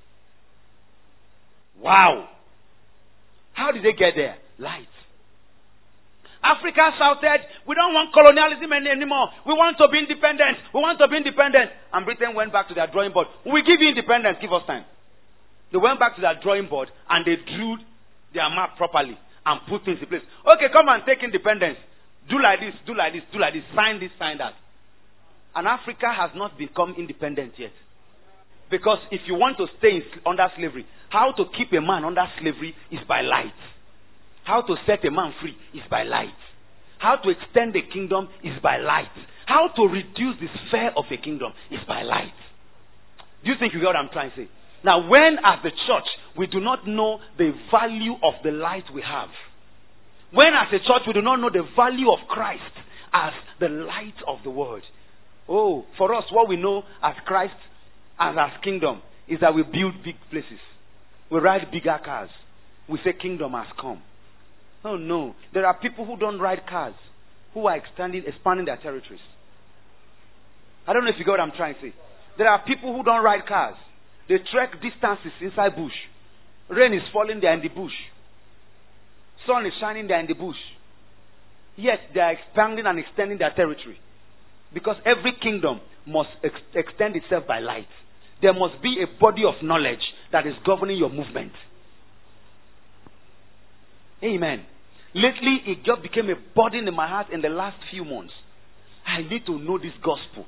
Wow. How did they get there? Light. Africa shouted, we don't want colonialism any, anymore. We want to be independent. We want to be independent. And Britain went back to their drawing board. We give you independence. Give us time. They went back to their drawing board and they drew their map properly and put things in place. Okay, come and take independence. Do like this, do like this, do like this. Sign this, sign that. And Africa has not become independent yet. Because if you want to stay in, under slavery, how to keep a man under slavery is by light. How to set a man free is by light. How to extend the kingdom is by light. How to reduce the sphere of a kingdom is by light. Do you think you get what I'm trying to say? Now, when as the church, we do not know the value of the light we have. When as a church, we do not know the value of Christ as the light of the world. Oh, for us, what we know as Christ and as kingdom is that we build big places. We ride bigger cars. We say kingdom has come. Oh no. There are people who don't ride cars, who are expanding, expanding their territories. I don't know if you get what I'm trying to say. There are people who don't ride cars. They trek distances inside bush. Rain is falling there in the bush. Sun is shining there in the bush. Yet they are expanding and extending their territory. Because every kingdom must ex- extend itself by light. There must be a body of knowledge that is governing your movement. Amen. Lately, it just became a burden in my heart in the last few months. I need to know this gospel.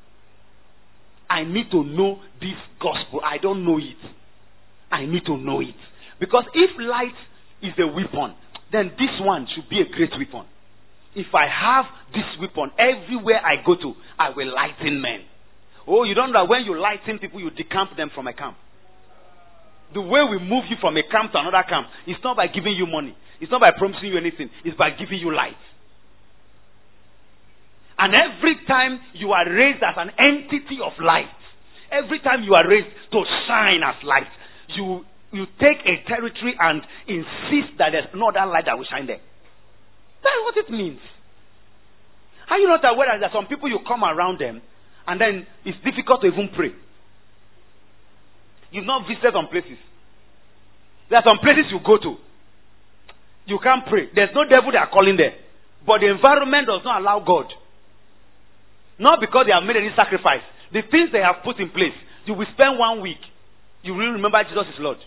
I need to know this gospel. I don't know it. I need to know it. Because if light is a weapon, then this one should be a great weapon. If I have this weapon, everywhere I go to, I will lighten men. Oh, you don't know that when you lighten people, you decamp them from a camp. The way we move you from a camp to another camp, it's not by giving you money. It's not by promising you anything. It's by giving you light. And every time you are raised as an entity of light, every time you are raised to shine as light, you you take a territory and insist that there's no other light that will shine there. That's what it means. Are you not aware that there are some people you come around them and then it's difficult to even pray? You've not visited some places. There are some places you go to. You can't pray. There's no devil they are calling there. But the environment does not allow God. Not because they have made any sacrifice. The things they have put in place, you will spend one week. You will remember Jesus is Lord.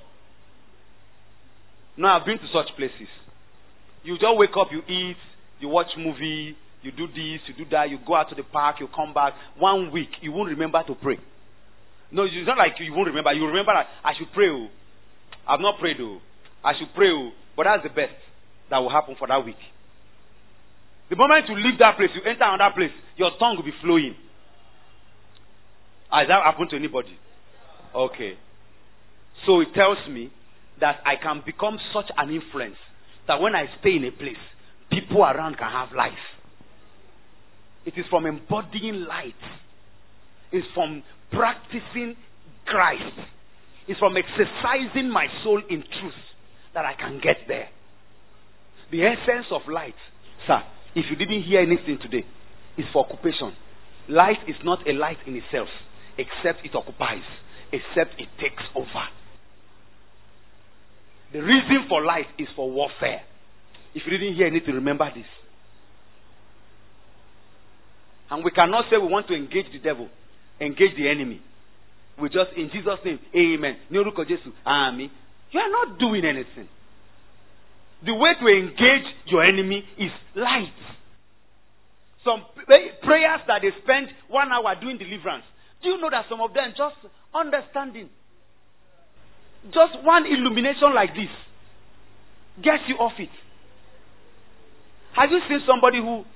Now I've been to such places. You just wake up, you eat, you watch movie, you do this, you do that, you go out to the park, you come back. One week, you won't remember to pray. No, it's not like you won't remember. You remember that I should pray. Oh. I've not prayed. Oh. I should pray. Oh. But that's the best that will happen for that week. The moment you leave that place, you enter another place, your tongue will be flowing. Has that happened to anybody? Okay. So it tells me that I can become such an influence that when I stay in a place, people around can have life. It is from embodying light. It's from practicing Christ. It's from exercising my soul in truth that I can get there. The essence of light, sir, if you didn't hear anything today, is for occupation. Light is not a light in itself, except it occupies, except it takes over. The reason for light is for warfare. If you didn't hear, you need to remember this. And we cannot say we want to engage the devil, engage the enemy. We just, in Jesus' name, amen. You are not doing anything. The way to engage your enemy is light. Some prayers that they spend one hour doing deliverance. Do you know that some of them just understanding, just one illumination like this gets you off it? Have you seen somebody who,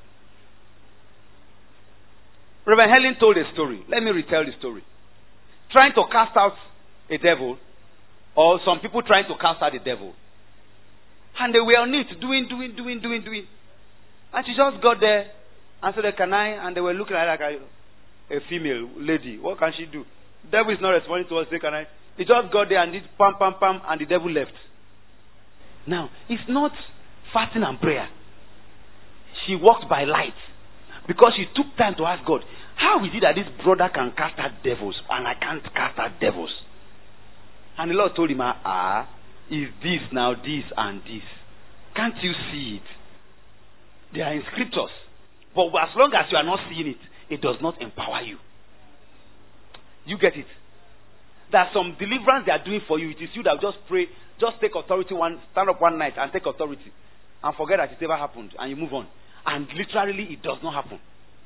Reverend Helen told a story. Let me retell the story. Trying to cast out a devil, or some people trying to cast out the devil. And they were on it, doing, doing, doing, doing, doing. And she just got there and said, can I? And they were looking at her like a, a female lady. What can she do? The devil is not responding to us. Say, can I? He just got there and did pam, pam, pam, and the devil left. Now, it's not fasting and prayer. She walked by light because she took time to ask God, how is it that this brother can cast out devils and I can't cast out devils? And the Lord told him, ah, is this now this and this? Can't you see it? They are in scriptures. But as long as you are not seeing it, it does not empower you. You get it? There's some deliverance they are doing for you. It is you that just pray, just take authority one, stand up one night and take authority. And forget that it ever happened. And you move on. And literally it does not happen.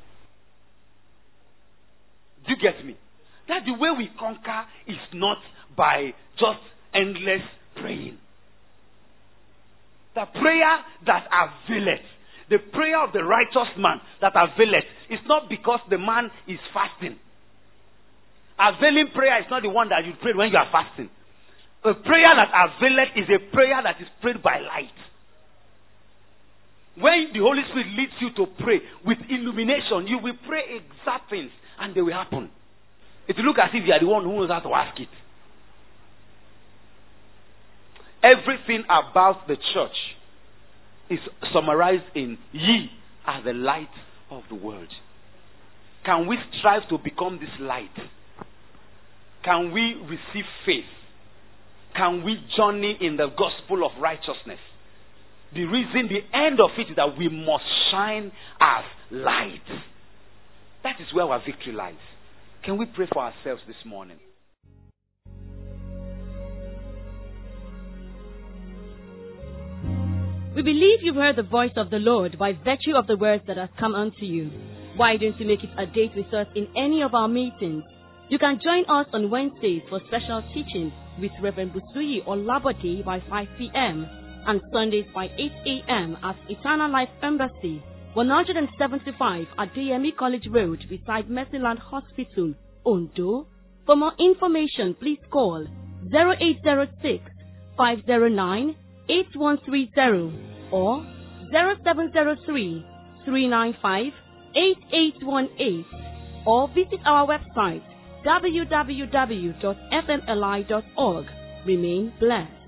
Do you get me? That the way we conquer is not by just endless praying. The prayer that availeth, the prayer of the righteous man that availeth, is not because the man is fasting. Availing prayer is not the one that you pray when you are fasting. A prayer that availeth is a prayer that is prayed by light. When the Holy Spirit leads you to pray with illumination, you will pray exact things and they will happen. It will look as if you are the one who knows how to ask it. Everything about the church is summarized in ye are the light of the world. Can we strive to become this light? Can we receive faith? Can we journey in the gospel of righteousness? The reason, the end of it is that we must shine as light. That is where our victory lies. Can we pray for ourselves this morning? We believe you've heard the voice of the Lord by virtue of the words that have come unto you. Why don't you make it a date with us in any of our meetings? You can join us on Wednesdays for special teachings with Reverend Busuyi or Labode by five p.m. and Sundays by eight a.m. at Eternal Life Embassy, one seventy-five Adeyemi College Road beside Mercyland Hospital, Ondo. For more information, please call zero eight zero six, five zero nine, eight one three zero or zero seven zero three, three nine five, eight eight one eight or visit our website w w w dot f m l i dot org. Remain blessed.